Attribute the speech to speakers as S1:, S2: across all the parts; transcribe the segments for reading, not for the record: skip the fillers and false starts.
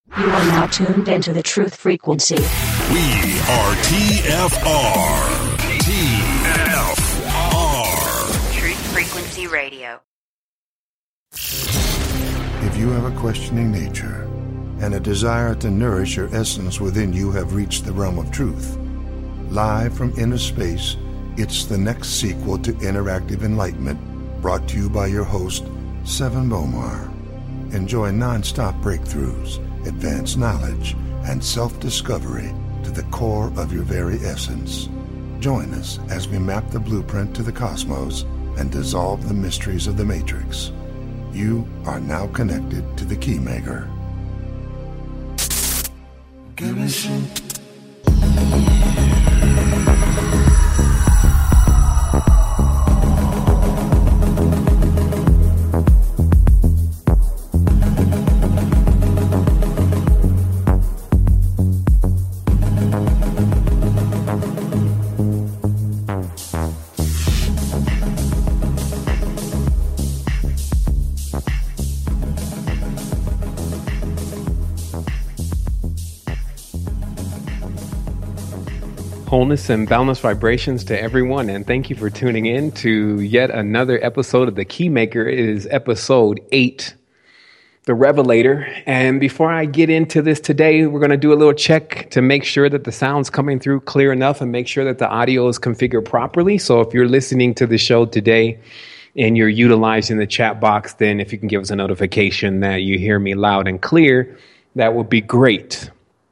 S1: You are now tuned into the Truth Frequency.
S2: We are TFR. TFR.
S3: Truth Frequency Radio.
S4: If you have a questioning nature and a desire to nourish your essence within you have reached the realm of truth, live from inner space, it's the next sequel to Interactive Enlightenment, brought to you by your host, Seven Bomar. Enjoy non-stop breakthroughs, advanced knowledge, and self-discovery to the core of your very essence. Join us as we map the blueprint to the cosmos and dissolve the mysteries of the Matrix. You are now connected to the Keymaker. Give me some.
S5: Wholeness and boundless vibrations to everyone, and thank you for tuning in to yet another episode of The Keymaker. It is episode 8, The Revelator. And before I get into this today, we're going to do a little check to make sure that the sound's coming through clear enough and make sure that the audio is configured properly. So if you're listening to the show today and you're utilizing the chat box, then if you can give us a notification that you hear me loud and clear, that would be great.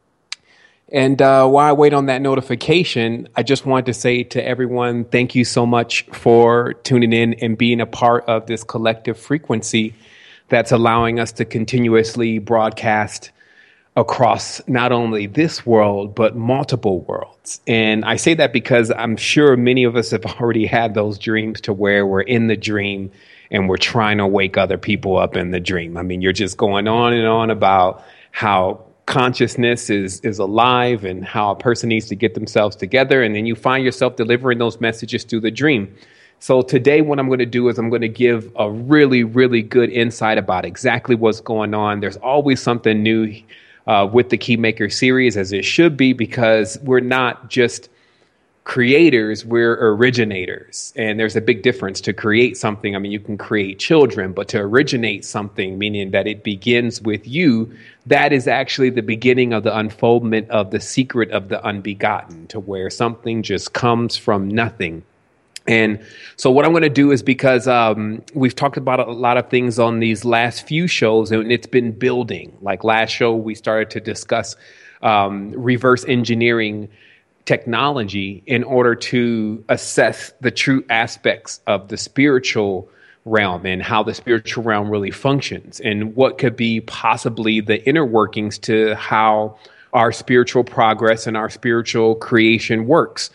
S5: And while I wait on that notification, I just wanted to say to everyone, thank you so much for tuning in and being a part of this collective frequency that's allowing us to continuously broadcast across not only this world, but multiple worlds. And I say that because I'm sure many of us have already had those dreams to where we're in the dream and we're trying to wake other people up in the dream. I mean, you're just going on and on about how consciousness is alive and how a person needs to get themselves together. And then you find yourself delivering those messages through the dream. So today, what I'm going to do is I'm going to give a really, really good insight about exactly what's going on. There's always something new with the Keymaker series, as it should be, because we're not just creators, we're originators. And there's a big difference to create something. I mean, you can create children, but to originate something, meaning that it begins with you, that is actually the beginning of the unfoldment of the secret of the unbegotten, to where something just comes from nothing. And so what I'm going to do is, because we've talked about a lot of things on these last few shows, and it's been building. Like last show, we started to discuss reverse engineering technology in order to assess the true aspects of the spiritual realm and how the spiritual realm really functions and what could be possibly the inner workings to how our spiritual progress and our spiritual creation works.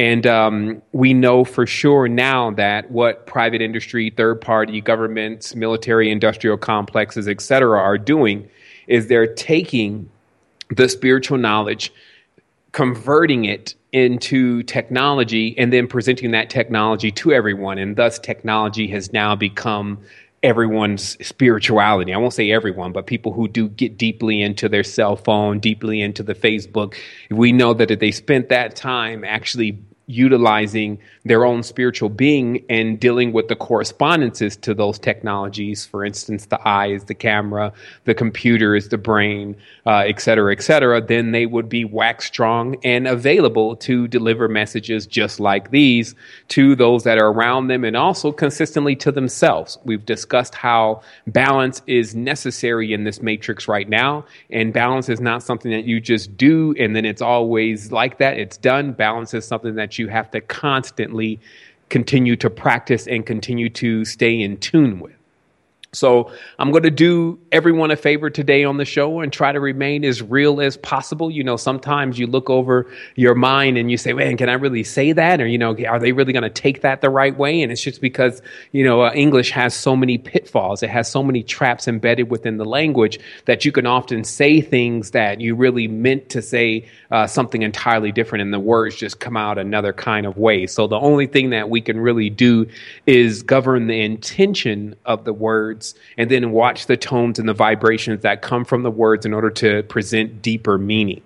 S5: And we know for sure now that what private industry, third party, governments, military, industrial complexes, et cetera, are doing is they're taking the spiritual knowledge, converting it into technology, and then presenting that technology to everyone. And thus technology has now become everyone's spirituality. I won't say everyone, but people who do get deeply into their cell phone, deeply into the Facebook. We know that if they spent that time actually utilizing their own spiritual being and dealing with the correspondences to those technologies. For instance, the eye is the camera, the computer is the brain, et cetera, then they would be wax strong and available to deliver messages just like these to those that are around them and also consistently to themselves. We've discussed how balance is necessary in this matrix right now, and balance is not something that you just do and then it's always like that. It's done. Balance is something that you have to constantly continue to practice and continue to stay in tune with. So I'm going to do everyone a favor today on the show and try to remain as real as possible. You know, sometimes you look over your mind and you say, man, can I really say that? Or, you know, are they really going to take that the right way? And it's just because, you know, English has so many pitfalls. It has so many traps embedded within the language that you can often say things that you really meant to say something entirely different, and the words just come out another kind of way. So the only thing that we can really do is govern the intention of the words words and then watch the tones and the vibrations that come from the words in order to present deeper meaning.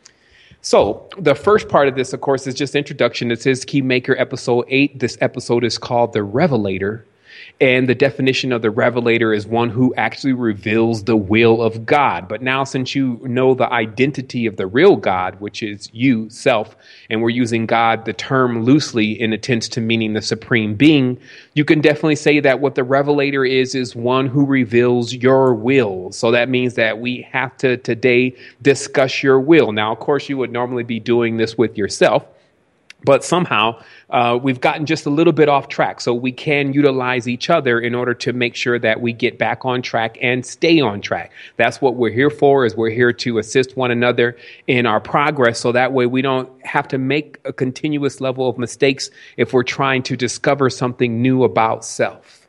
S5: So the first part of this, of course, is just introduction. This is Keymaker episode 8. This episode is called The Revelator. And the definition of the revelator is one who actually reveals the will of God. But now, since you know the identity of the real God, which is you, self, and we're using God, the term loosely in a tense to meaning the supreme being, you can definitely say that what the revelator is one who reveals your will. So that means that we have to today discuss your will. Now, of course, you would normally be doing this with yourself. But somehow we've gotten just a little bit off track. So we can utilize each other in order to make sure that we get back on track and stay on track. That's what we're here for, is we're here to assist one another in our progress. So that way we don't have to make a continuous level of mistakes if we're trying to discover something new about self.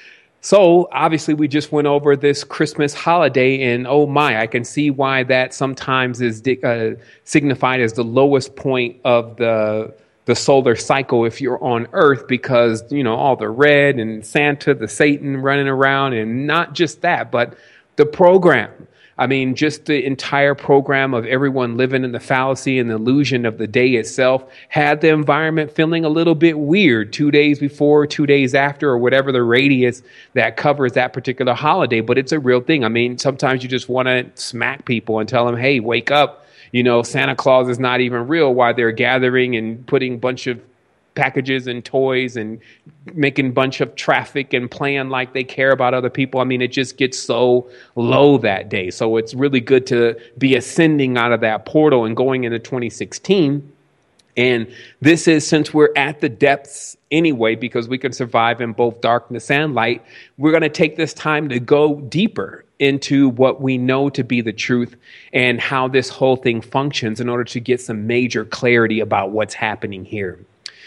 S5: So obviously we just went over this Christmas holiday, and oh my, I can see why that sometimes is signified as the lowest point of the solar cycle if you're on Earth, because, you know, all the red and Santa, the Satan running around, and not just that, but the program. I mean, just the entire program of everyone living in the fallacy and the illusion of the day itself had the environment feeling a little bit weird 2 days before, 2 days after, or whatever the radius that covers that particular holiday. But it's a real thing. I mean, sometimes you just want to smack people and tell them, hey, wake up. You know, Santa Claus is not even real, while they're gathering and putting a bunch of packages and toys and making a bunch of traffic and playing like they care about other people. I mean, it just gets so low that day. So it's really good to be ascending out of that portal and going into 2016. And this is, since we're at the depths anyway, because we can survive in both darkness and light, we're going to take this time to go deeper into what we know to be the truth and how this whole thing functions in order to get some major clarity about what's happening here.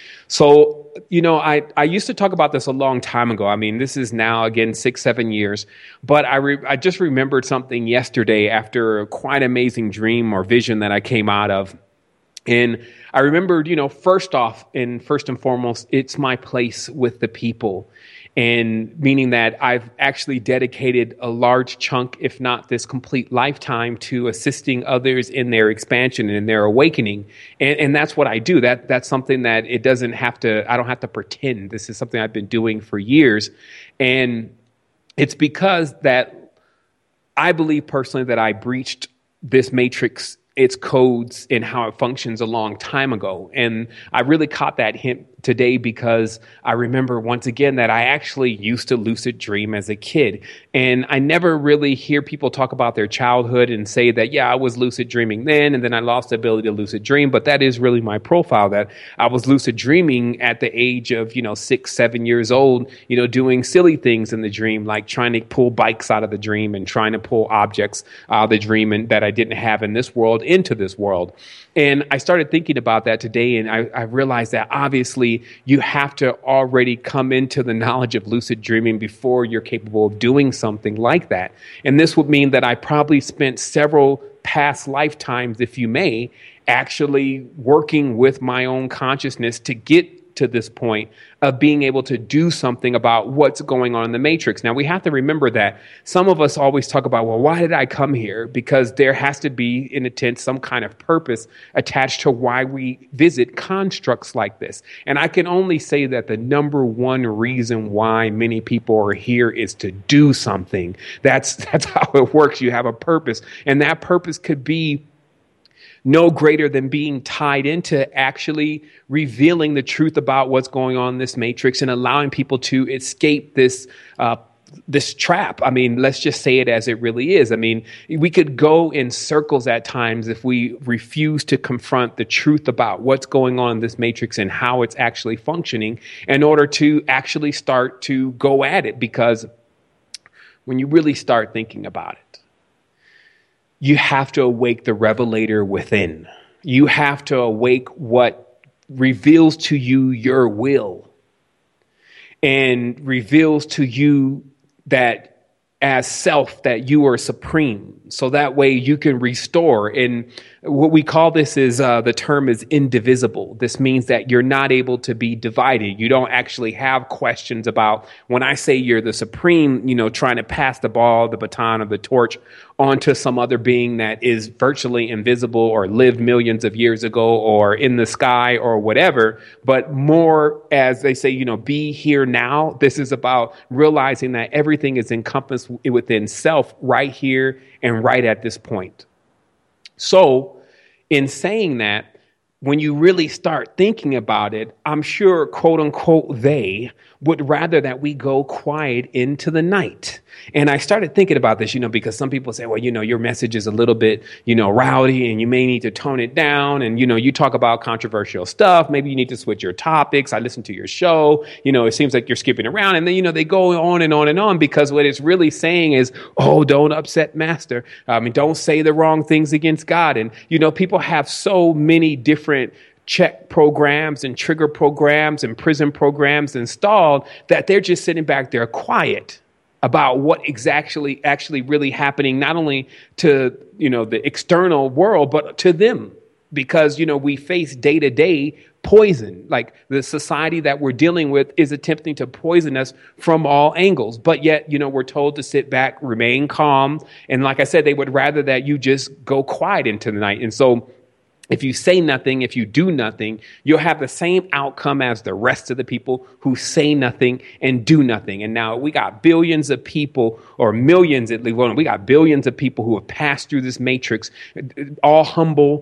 S5: So, you know, I used to talk about this a long time ago. I mean, this is now, again, 6-7 years. But I just remembered something yesterday after a quite amazing dream or vision that I came out of. And I remembered, you know, first and foremost, it's my place with the people. And meaning that I've actually dedicated a large chunk, if not this complete lifetime, to assisting others in their expansion and in their awakening. And that's what I do. That's something that I don't have to pretend. This is something I've been doing for years. And it's because that I believe personally that I breached this matrix, its codes, and how it functions a long time ago. And I really caught that hint today because I remember once again that I actually used to lucid dream as a kid. And I never really hear people talk about their childhood and say that, yeah, I was lucid dreaming then, and then I lost the ability to lucid dream. But that is really my profile, that I was lucid dreaming at the age of, 6, 7 years old, doing silly things in the dream, like trying to pull bikes out of the dream and trying to pull objects out of the dream and that I didn't have in this world into this world. And I started thinking about that today, and I realized that obviously you have to already come into the knowledge of lucid dreaming before you're capable of doing something like that. And this would mean that I probably spent several past lifetimes, if you may, actually working with my own consciousness to get to this point of being able to do something about what's going on in the matrix. Now, we have to remember that some of us always talk about, well, why did I come here? Because there has to be, in a sense, some kind of purpose attached to why we visit constructs like this. And I can only say that the number one reason why many people are here is to do something. That's how it works. You have a purpose, and that purpose could be no greater than being tied into actually revealing the truth about what's going on in this matrix and allowing people to escape this trap. I mean, let's just say it as it really is. I mean, we could go in circles at times if we refuse to confront the truth about what's going on in this matrix and how it's actually functioning in order to actually start to go at it. Because when you really start thinking about it, you have to awake the revelator within. You have to awake what reveals to you your will and reveals to you that as self, that you are supreme. So that way you can restore. And what we call this is the term is indivisible. This means that you're not able to be divided. You don't actually have questions about, when I say you're the supreme, trying to pass the ball, the baton, or the torch onto some other being that is virtually invisible or lived millions of years ago or in the sky or whatever, but more, as they say, be here now. This is about realizing that everything is encompassed within self right here and right at this point. So in saying that, when you really start thinking about it, I'm sure, quote unquote, they would rather that we go quiet into the night. And I started thinking about this, because some people say, well, your message is a little bit, rowdy and you may need to tone it down. And, you talk about controversial stuff. Maybe you need to switch your topics. I listen to your show. It seems like you're skipping around. And then, they go on and on and on, because what it's really saying is, oh, don't upset master. Don't say the wrong things against God. And, people have so many different check programs and trigger programs and prison programs installed that they're just sitting back there quiet about what exactly actually really happening, not only to, the external world, but to them. Because, we face day to day poison. Like the society that we're dealing with is attempting to poison us from all angles. But yet, we're told to sit back, remain calm. And like I said, they would rather that you just go quiet into the night. And so if you say nothing, if you do nothing, you'll have the same outcome as the rest of the people who say nothing and do nothing. And now we got billions of people, or millions at least. We got billions of people who have passed through this matrix, all humble,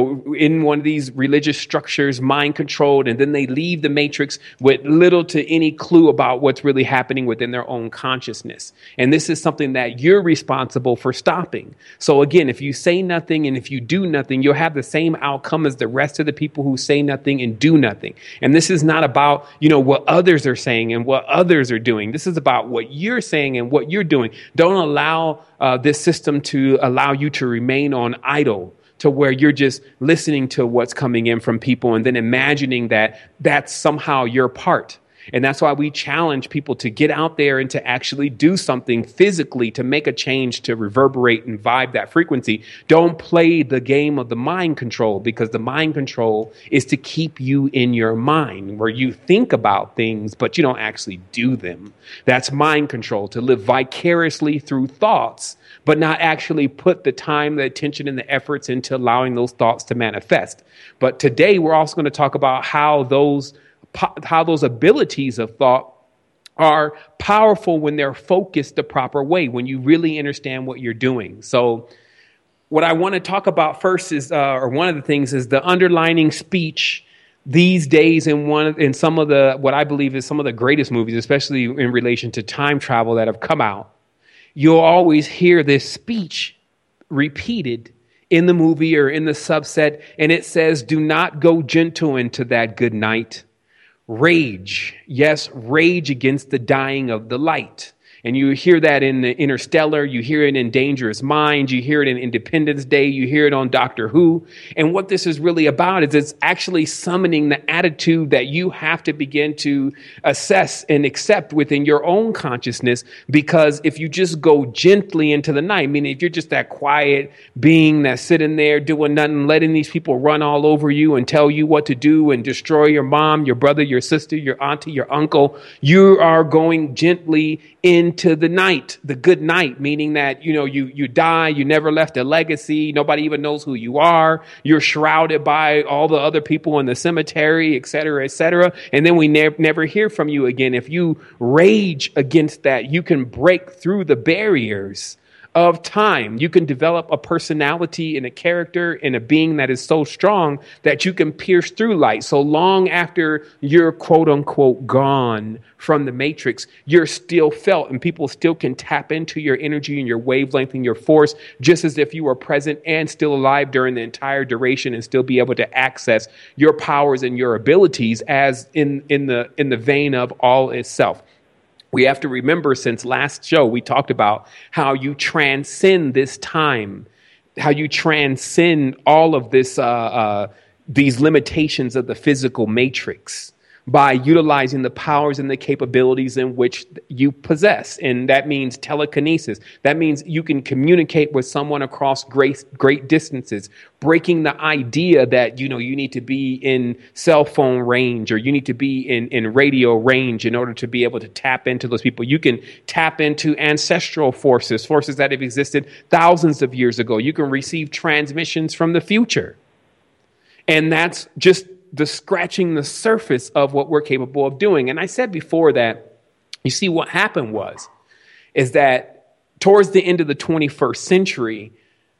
S5: in one of these religious structures, mind controlled. And then they leave the matrix with little to any clue about what's really happening within their own consciousness. And this is something that you're responsible for stopping. So again, if you say nothing and if you do nothing, you'll have the same outcome as the rest of the people who say nothing and do nothing. And this is not about, what others are saying and what others are doing. This is about what you're saying and what you're doing. Don't allow this system to allow you to remain on idle, to where you're just listening to what's coming in from people and then imagining that that's somehow your part. And that's why we challenge people to get out there and to actually do something physically to make a change, to reverberate and vibe that frequency. Don't play the game of the mind control, because the mind control is to keep you in your mind where you think about things, but you don't actually do them. That's mind control, to live vicariously through thoughts, but not actually put the time, the attention, and the efforts into allowing those thoughts to manifest. But today we're also going to talk about how those abilities of thought are powerful when they're focused the proper way, when you really understand what you're doing. So what I want to talk about first is, or one of the things is the underlining speech these days in some of the, what I believe is some of the greatest movies, especially in relation to time travel that have come out. You'll always hear this speech repeated in the movie or in the subset, and it says, do not go gentle into that good night. Rage, yes, rage against the dying of the light. And you hear that in the Interstellar, you hear it in Dangerous Minds, you hear it in Independence Day, you hear it on Doctor Who. And what this is really about is it's actually summoning the attitude that you have to begin to assess and accept within your own consciousness. Because if you just go gently into the night, meaning if you're just that quiet being that's sitting there doing nothing, letting these people run all over you and tell you what to do and destroy your mom, your brother, your sister, your auntie, your uncle, you are going gently into the night, the good night, meaning that, you die, you never left a legacy, nobody even knows who you are, you're shrouded by all the other people in the cemetery, et cetera, and then we never hear from you again. If you rage against that, you can break through the barriers of time. You can develop a personality and a character and a being that is so strong that you can pierce through light. So long after you're quote unquote gone from the matrix, you're still felt, and people still can tap into your energy and your wavelength and your force, just as if you were present and still alive during the entire duration, and still be able to access your powers and your abilities as in the vein of all itself. We have to remember, since last show, we talked about how you transcend this time, how you transcend all of this, these limitations of the physical matrix. by utilizing the powers and the capabilities in which you possess. And that means telekinesis. That means you can communicate with someone across great distances, breaking the idea that, you need to be in cell phone range or you need to be in radio range in order to be able to tap into those people. You can tap into ancestral forces that have existed thousands of years ago. You can receive transmissions from the future. And that's just the scratching the surface of what we're capable of doing. And I said before that, you see, what happened is that towards the end of the 21st century,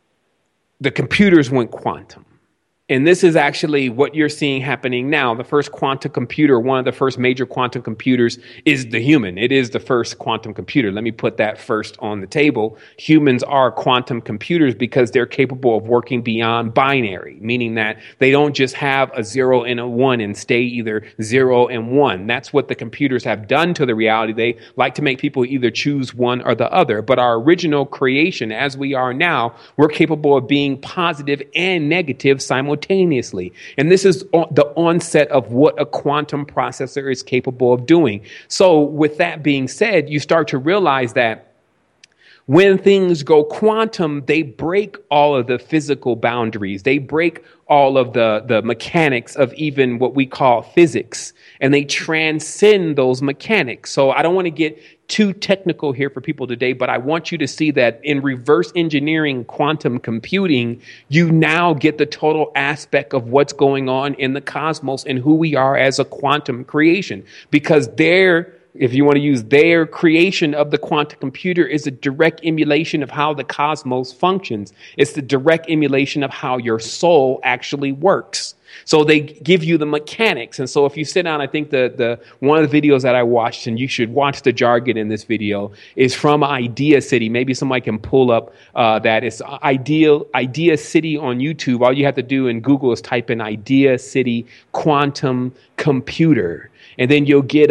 S5: the computers went quantum. And this is actually what you're seeing happening now. The first quantum computer, one of the first major quantum computers, is the human. It is the first quantum computer. Let me put that first on the table. Humans are quantum computers because they're capable of working beyond binary, meaning that they don't just have a 0 and a 1 and stay either 0 and 1. That's what the computers have done to the reality. They like to make people either choose one or the other. But our original creation, as we are now, we're capable of being positive and negative simultaneously. And this is the onset of what a quantum processor is capable of doing. So with that being said, you start to realize that when things go quantum, they break all of the physical boundaries. They break all of the mechanics of even what we call physics, and they transcend those mechanics. So I don't want to get too technical here for people today, but I want you to see that in reverse engineering quantum computing, you now get the total aspect of what's going on in the cosmos and who we are as a quantum creation. Because if you want to use their creation of the quantum computer, is a direct emulation of how the cosmos functions. It's the direct emulation of how your soul actually works. So they give you the mechanics. And so if you sit down, I think the one of the videos that I watched, and you should watch the jargon in this video, is from Idea City. Maybe somebody can pull up that. It's Idea City on YouTube. All you have to do in Google is type in Idea City quantum computer. And then you'll get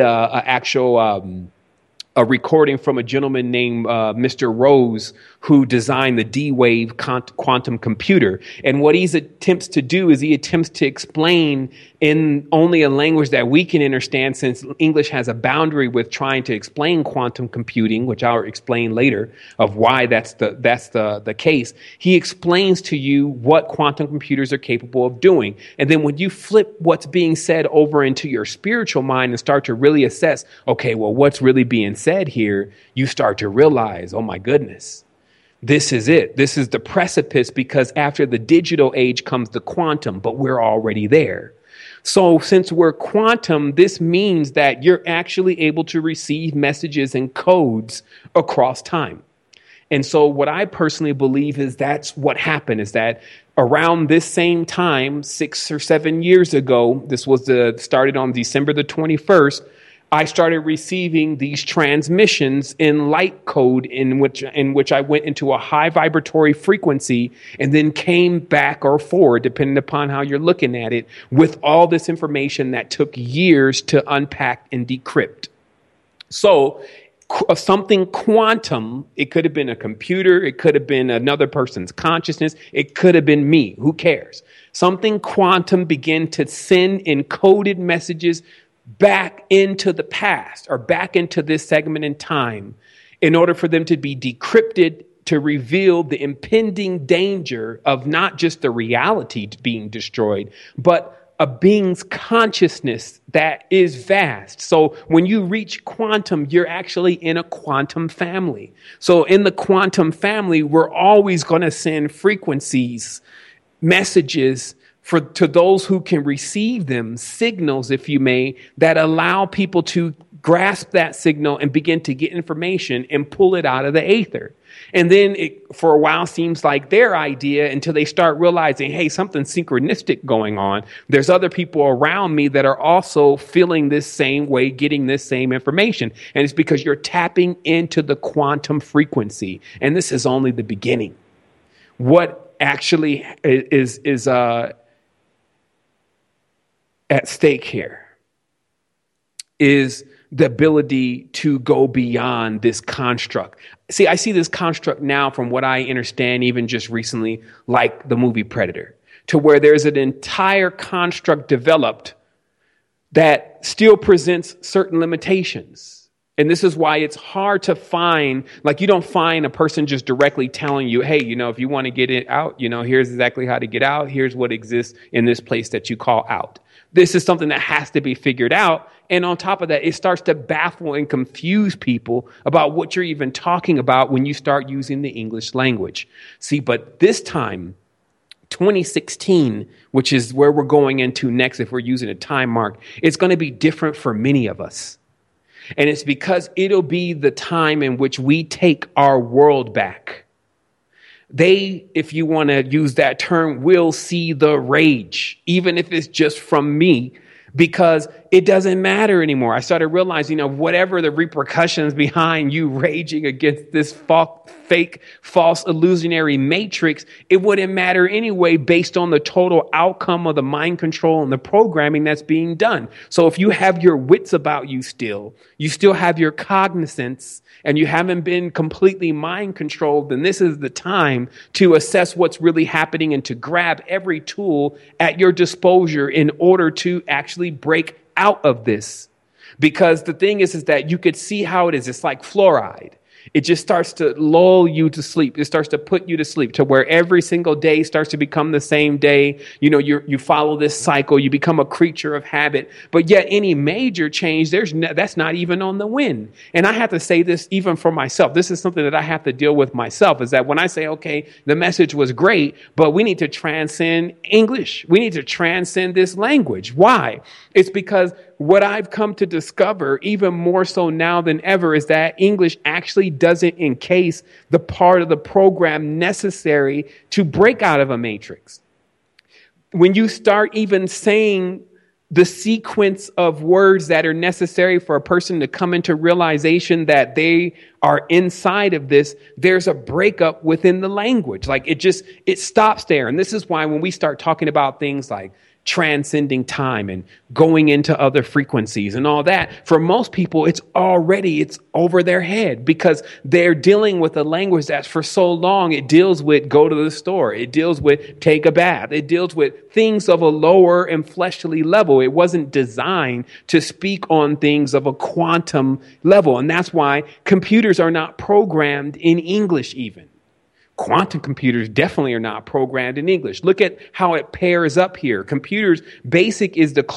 S5: a recording from a gentleman named Mr. Rose, who designed the D-Wave quantum computer. And what he attempts to do is he attempts to explain in only a language that we can understand, since English has a boundary with trying to explain quantum computing, which I'll explain later of why that's the case. He explains to you what quantum computers are capable of doing. And then when you flip what's being said over into your spiritual mind and start to really assess, okay, well, what's really being said here, you start to realize, oh my goodness, this is it. This is the precipice, because after the digital age comes the quantum, but we're already there. So since we're quantum, this means that you're actually able to receive messages and codes across time. And so what I personally believe is that's what happened, is that around this same time, 6 or 7 years ago, this was started on December the 21st, I started receiving these transmissions in light code in which I went into a high vibratory frequency and then came back or forward, depending upon how you're looking at it, with all this information that took years to unpack and decrypt. So something quantum, it could have been a computer, it could have been another person's consciousness, it could have been me, who cares? Something quantum began to send encoded messages back into the past or back into this segment in time in order for them to be decrypted to reveal the impending danger of not just the reality being destroyed, but a being's consciousness that is vast. So when you reach quantum, you're actually in a quantum family. So in the quantum family, we're always going to send frequencies, messages, to those who can receive them, signals, if you may, that allow people to grasp that signal and begin to get information and pull it out of the aether. And then it, for a while, seems like their idea until they start realizing, hey, something's synchronistic going on. There's other people around me that are also feeling this same way, getting this same information. And it's because you're tapping into the quantum frequency. And this is only the beginning. What actually is at stake here is the ability to go beyond this construct. See, I see this construct now from what I understand, even just recently, like the movie Predator, to where there's an entire construct developed that still presents certain limitations. And this is why it's hard to find, like you don't find a person just directly telling you, hey, if you want to get it out, here's exactly how to get out. Here's what exists in this place that you call out. This is something that has to be figured out. And on top of that, it starts to baffle and confuse people about what you're even talking about when you start using the English language. See, but this time, 2016, which is where we're going into next, if we're using a time mark, it's going to be different for many of us. And it's because it'll be the time in which we take our world back. They, if you want to use that term, will see the rage, even if it's just from me, because it doesn't matter anymore. I started realizing, whatever the repercussions behind you raging against this fake, false, illusionary matrix, it wouldn't matter anyway based on the total outcome of the mind control and the programming that's being done. So if you have your wits about you still have your cognizance, and you haven't been completely mind controlled, then this is the time to assess what's really happening and to grab every tool at your disposal in order to actually break out of this. Because the thing is that you could see how it is. It's like fluoride. It just starts to lull you to sleep. It starts to put you to sleep to where every single day starts to become the same day. You follow this cycle. You become a creature of habit. But yet any major change, that's not even on the win. And I have to say this even for myself. This is something that I have to deal with myself, is that when I say, okay, the message was great, but we need to transcend English. We need to transcend this language. Why? It's because what I've come to discover, even more so now than ever, is that English actually doesn't encase the part of the program necessary to break out of a matrix. When you start even saying the sequence of words that are necessary for a person to come into realization that they are inside of this, there's a breakup within the language. Like it stops there. And this is why when we start talking about things like transcending time and going into other frequencies and all that, for most people, it's over their head because they're dealing with a language that for so long, it deals with go to the store. It deals with take a bath. It deals with things of a lower and fleshly level. It wasn't designed to speak on things of a quantum level. And that's why computers are not programmed in English even. Quantum computers definitely are not programmed in English. Look at how it pairs up here. Computers, BASIC is the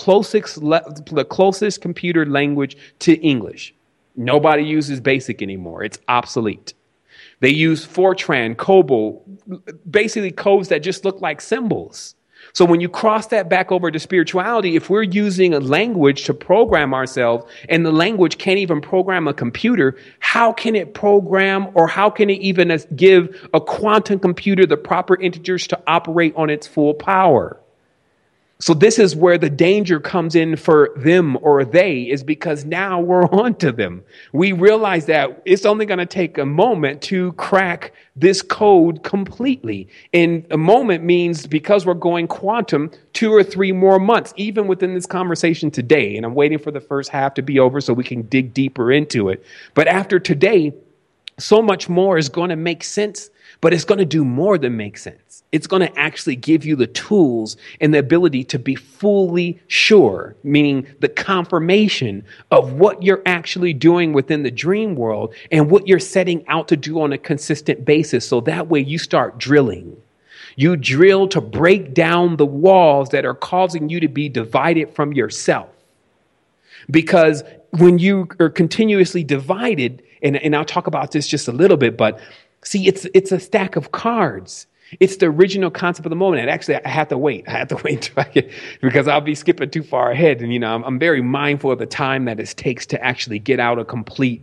S5: closest computer language to English. Nobody uses BASIC anymore. It's obsolete. They use Fortran, COBOL, basically codes that just look like symbols. So when you cross that back over to spirituality, if we're using a language to program ourselves and the language can't even program a computer, how can it program or how can it even give a quantum computer the proper integers to operate on its full power? So this is where the danger comes in for them or they, is because now we're on to them. We realize that it's only going to take a moment to crack this code completely. And a moment means, because we're going quantum, 2 or 3 more months, even within this conversation today. And I'm waiting for the first half to be over so we can dig deeper into it. But after today, so much more is going to make sense, but it's going to do more than make sense. It's going to actually give you the tools and the ability to be fully sure, meaning the confirmation of what you're actually doing within the dream world and what you're setting out to do on a consistent basis. So that way you start drilling. You drill to break down the walls that are causing you to be divided from yourself. Because when you are continuously divided, and I'll talk about this just a little bit, but see, it's a stack of cards. It's the original concept of the moment. And actually, I have to wait until I get, because I'll be skipping too far ahead. And, I'm very mindful of the time that it takes to actually get out a complete,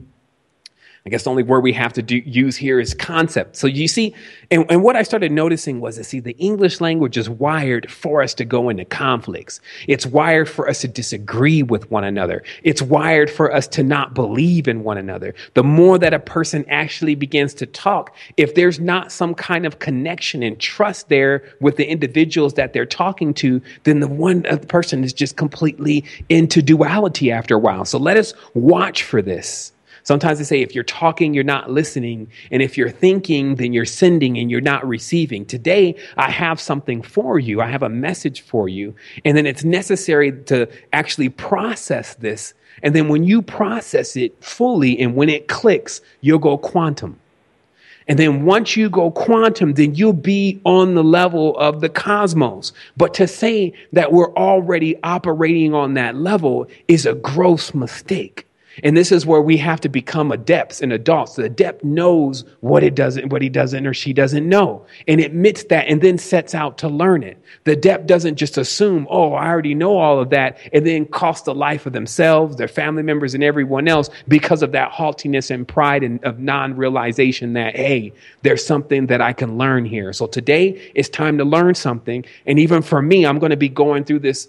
S5: I guess the only word we have to use here is concept. So you see, and what I started noticing was that, the English language is wired for us to go into conflicts. It's wired for us to disagree with one another. It's wired for us to not believe in one another. The more that a person actually begins to talk, if there's not some kind of connection and trust there with the individuals that they're talking to, then the person is just completely into duality after a while. So let us watch for this. Sometimes they say if you're talking, you're not listening. And if you're thinking, then you're sending and you're not receiving. Today, I have something for you. I have a message for you. And then it's necessary to actually process this. And then when you process it fully and when it clicks, you'll go quantum. And then once you go quantum, then you'll be on the level of the cosmos. But to say that we're already operating on that level is a gross mistake. And this is where we have to become adepts and adults. The adept knows what he doesn't or she doesn't know, and admits that and then sets out to learn it. The adept doesn't just assume, oh, I already know all of that, and then cost the life of themselves, their family members, and everyone else because of that haughtiness and pride and of non-realization that, hey, there's something that I can learn here. So today it's time to learn something. And even for me, I'm going to be going through this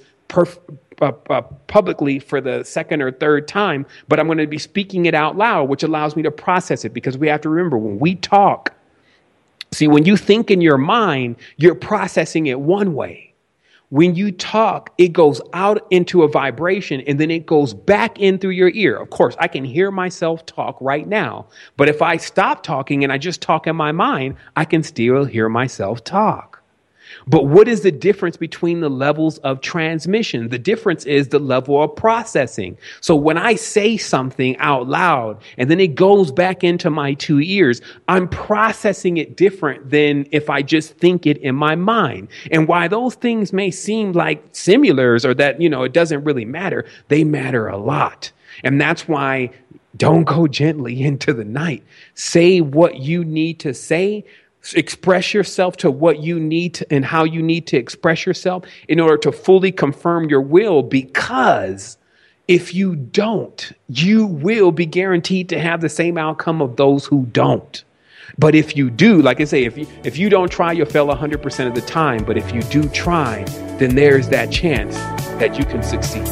S5: publicly for the second or third time, but I'm going to be speaking it out loud, which allows me to process it, because we have to remember when we talk, see, when you think in your mind, you're processing it one way. When you talk, it goes out into a vibration and then it goes back in through your ear. Of course, I can hear myself talk right now, but if I stop talking and I just talk in my mind, I can still hear myself talk. But what is the difference between the levels of transmission? The difference is the level of processing. So when I say something out loud and then it goes back into my two ears, I'm processing it different than if I just think it in my mind. And why those things may seem like similars or that, it doesn't really matter, they matter a lot. And that's why don't go gently into the night. Say what you need to say. Express yourself to what you need to, and how you need to express yourself in order to fully confirm your will, because if you don't, you will be guaranteed to have the same outcome of those who don't. But if you do, like I say, if you don't try, you'll fail 100% of the time. But if you do try, then there's that chance that you can succeed.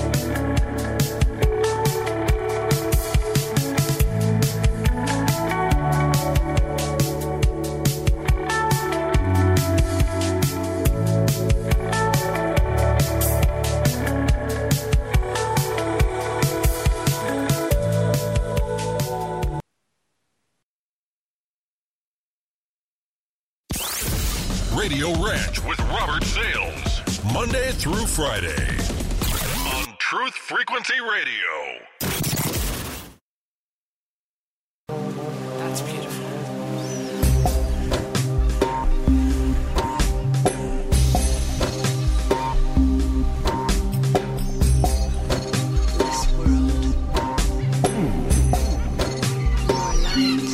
S2: Radio Ranch with Robert Sales, Monday through Friday on Truth Frequency Radio.
S6: That's beautiful. This world, more light.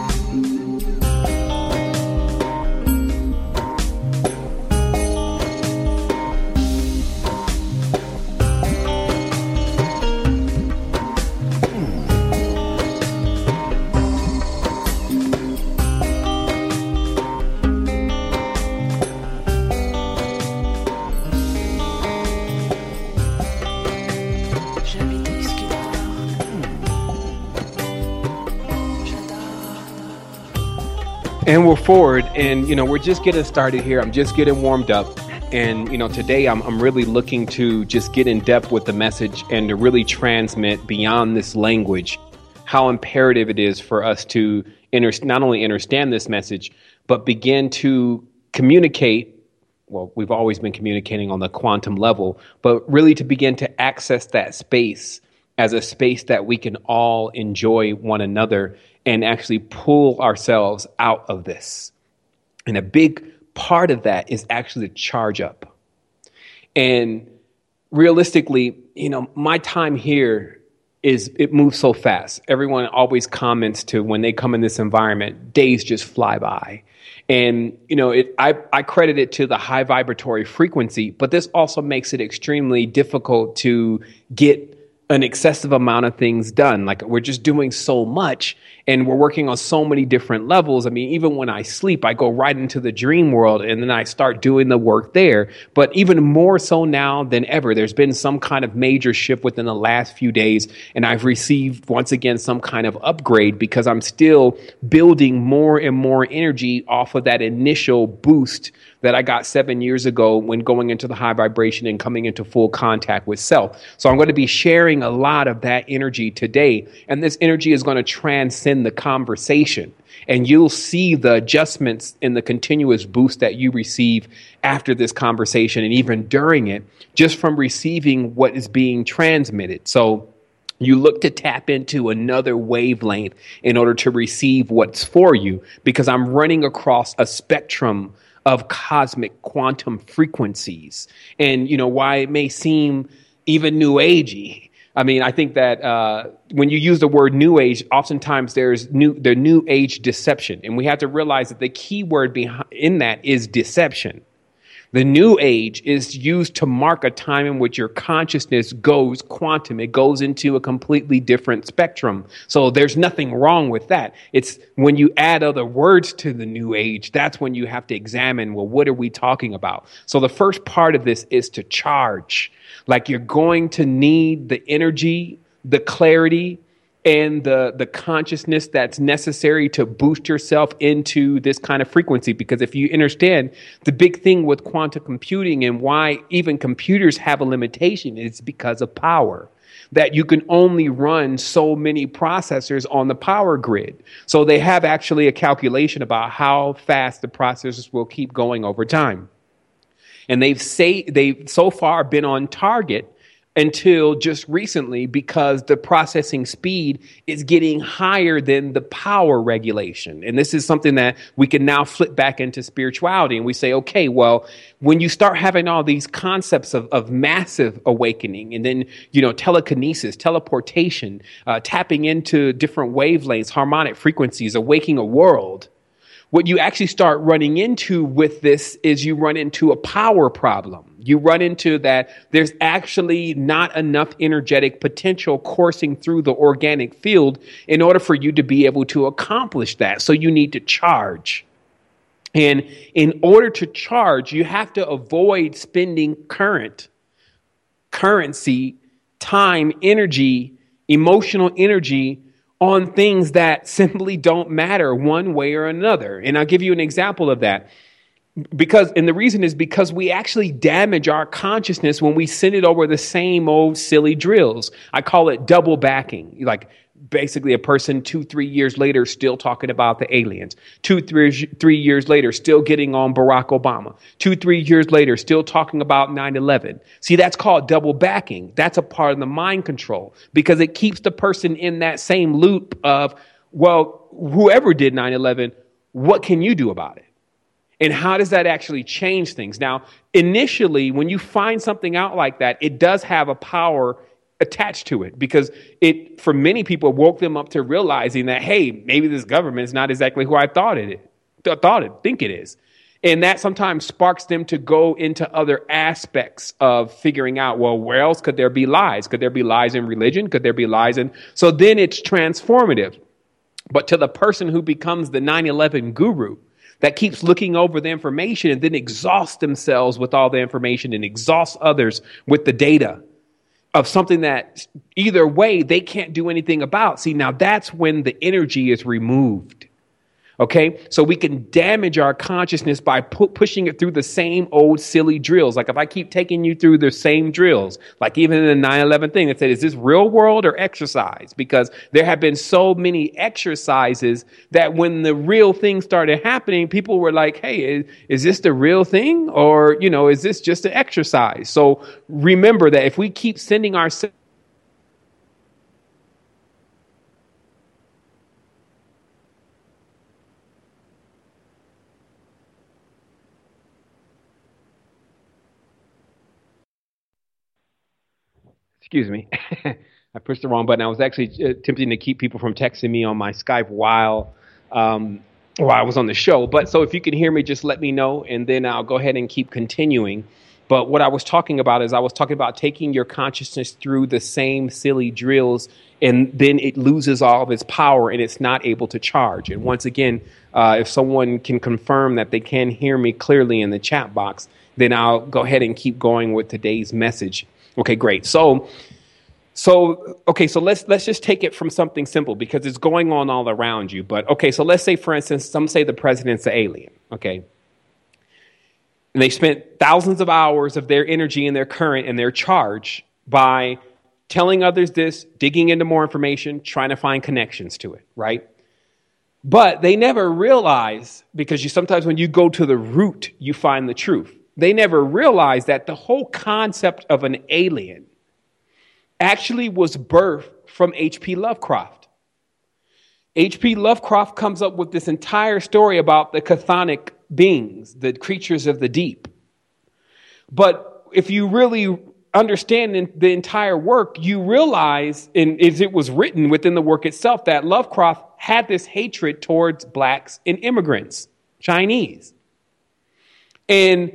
S5: And we're forward, and we're just getting started here. I'm just getting warmed up, and today I'm really looking to just get in depth with the message and to really transmit beyond this language how imperative it is for us to not only understand this message, but begin to communicate. Well, we've always been communicating on the quantum level, but really to begin to access that space as a space that we can all enjoy one another and actually pull ourselves out of this. And a big part of that is actually to charge up. And realistically, my time here it moves so fast. Everyone always comments to when they come in this environment, days just fly by. And, I credit it to the high vibratory frequency, but this also makes it extremely difficult to get an excessive amount of things done. Like we're just doing so much. And we're working on so many different levels. I mean, even when I sleep, I go right into the dream world and then I start doing the work there. But even more so now than ever, there's been some kind of major shift within the last few days. And I've received, once again, some kind of upgrade because I'm still building more and more energy off of that initial boost that I got 7 years ago when going into the high vibration and coming into full contact with self. So I'm going to be sharing a lot of that energy today. And this energy is going to transcend the conversation. And you'll see the adjustments in the continuous boost that you receive after this conversation and even during it, just from receiving what is being transmitted. So you look to tap into another wavelength in order to receive what's for you, because I'm running across a spectrum of cosmic quantum frequencies. And, you know, why it may seem even new agey. I mean, I think that when you use the word new age, oftentimes there's the new age deception. And we have to realize that the key word in that is deception. The new age is used to mark a time in which your consciousness goes quantum. It goes into a completely different spectrum. So there's nothing wrong with that. It's when you add other words to the new age, that's when you have to examine, well, what are we talking about? So the first part of this is to charge. Like you're going to need the energy, the clarity, and the consciousness that's necessary to boost yourself into this kind of frequency. Because if you understand the big thing with quantum computing and why even computers have a limitation, is because of power. That you can only run so many processors on the power grid. So they have actually a calculation about how fast the processors will keep going over time. And they've so far been on target until just recently, because the processing speed is getting higher than the power regulation. And this is something that we can now flip back into spirituality. And we say, okay, well, when you start having all these concepts of massive awakening, and then, you know, telekinesis, teleportation, tapping into different wavelengths, harmonic frequencies, awakening a world, what you actually start running into with this is you run into a power problem. You run into that there's actually not enough energetic potential coursing through the organic field in order for you to be able to accomplish that. So you need to charge. And in order to charge, you have to avoid spending currency, time, energy, emotional energy on things that simply don't matter one way or another. And I'll give you an example of that. And the reason is because we actually damage our consciousness when we send it over the same old silly drills. I call it double backing. Like basically a person 2-3 years later still talking about the aliens. 2-3 years later still getting on Barack Obama. 2-3 years later still talking about 9/11. See, that's called double backing. That's a part of the mind control, because it keeps the person in that same loop of, well, whoever did 9/11, what can you do about it? And how does that actually change things? Now, initially, when you find something out like that, it does have a power attached to it, because it, for many people, woke them up to realizing that, hey, maybe this government is not exactly who I think it is. And that sometimes sparks them to go into other aspects of figuring out, well, where else could there be lies? Could there be lies in religion? Could there be lies in? So then it's transformative. But to the person who becomes the 9/11 guru, that keeps looking over the information and then exhausts themselves with all the information and exhausts others with the data of something that either way they can't do anything about. See, now that's when the energy is removed. Okay, so we can damage our consciousness by pushing it through the same old silly drills. Like if I keep taking you through the same drills, like even in the 9/11 thing that said, is this real world or exercise? Because there have been so many exercises that when the real thing started happening, people were like, hey, is this the real thing? Or, you know, is this just an exercise? So remember that if we keep sending ourselves Excuse me. I pushed the wrong button. I was actually attempting to keep people from texting me on my Skype while I was on the show. But so if you can hear me, just let me know, and then I'll go ahead and keep continuing. But what I was talking about is I was talking about taking your consciousness through the same silly drills, and then it loses all of its power and it's not able to charge. And once again, if someone can confirm that they can hear me clearly in the chat box, then I'll go ahead and keep going with today's message. Okay, great. So let's just take it from something simple because it's going on all around you. But okay, so let's say, for instance, some say the president's an alien. Okay. And they spent thousands of hours of their energy and their current and their charge by telling others this, digging into more information, trying to find connections to it, right? But they never realize, because sometimes when you go to the root, you find the truth. They never realize that the whole concept of an alien actually was birthed from H.P. Lovecraft. H.P. Lovecraft comes up with this entire story about the chthonic beings, the creatures of the deep. But if you really understand the entire work, you realize, and as it was written within the work itself, that Lovecraft had this hatred towards blacks and immigrants, Chinese, and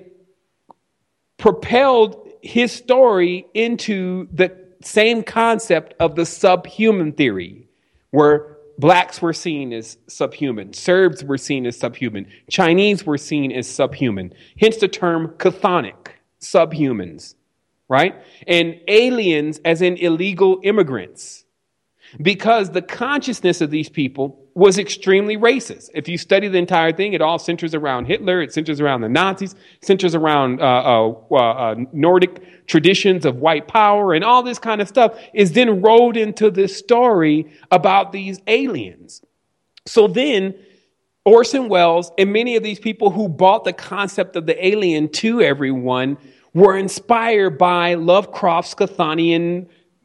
S5: propelled his story into the same concept of the subhuman theory, where blacks were seen as subhuman, Serbs were seen as subhuman, Chinese were seen as subhuman, hence the term chthonic, subhumans, right? And aliens as in illegal immigrants, because the consciousness of these people was extremely racist. If you study the entire thing, it all centers around Hitler, it centers around the Nazis, centers around Nordic traditions of white power, and all this kind of stuff is then rolled into this story about these aliens. So then Orson Welles and many of these people who brought the concept of the alien to everyone were inspired by Lovecraft's Chthonian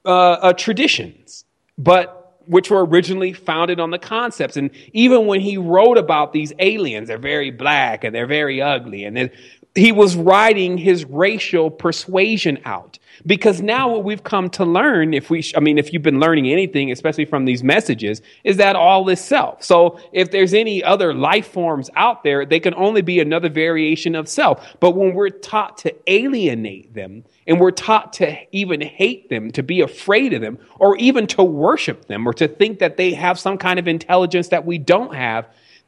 S5: traditions, but which were originally founded on the concepts. And even when he wrote about these aliens, they're very black and they're very ugly. And he was writing his racial persuasion out. Because now what we've come to learn, if you've been learning anything, especially from these messages, is that all is self. So if there's any other life forms out there, they can only be another variation of self. But when we're taught to alienate them, and we're taught to even hate them, to be afraid of them, or even to worship them, or to think that they have some kind of intelligence that we don't have,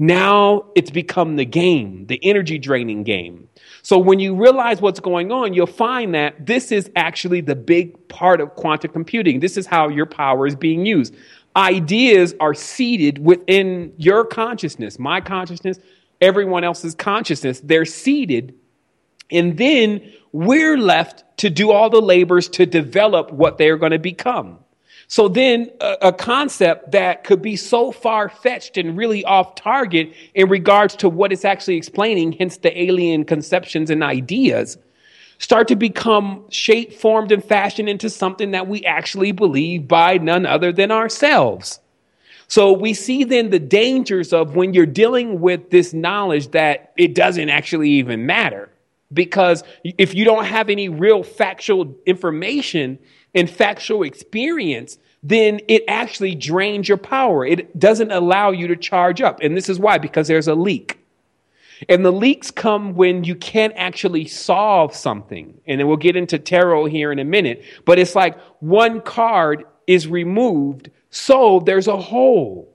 S5: now it's become the game, the energy draining game. So when you realize what's going on, you'll find that this is actually the big part of quantum computing. This is how your power is being used. Ideas are seated within your consciousness, my consciousness, everyone else's consciousness. They're seated, and then we're left to do all the labors to develop what they're going to become. So then a concept that could be so far-fetched and really off target in regards to what it's actually explaining, hence the alien conceptions and ideas, start to become shaped, formed, and fashioned into something that we actually believe by none other than ourselves. So we see then the dangers of when you're dealing with this knowledge that it doesn't actually even matter. Because if you don't have any real factual information and factual experience, then it actually drains your power. It doesn't allow you to charge up. And this is why, because there's a leak. And the leaks come when you can't actually solve something. And then we'll get into tarot here in a minute. But it's like one card is removed, so there's a hole.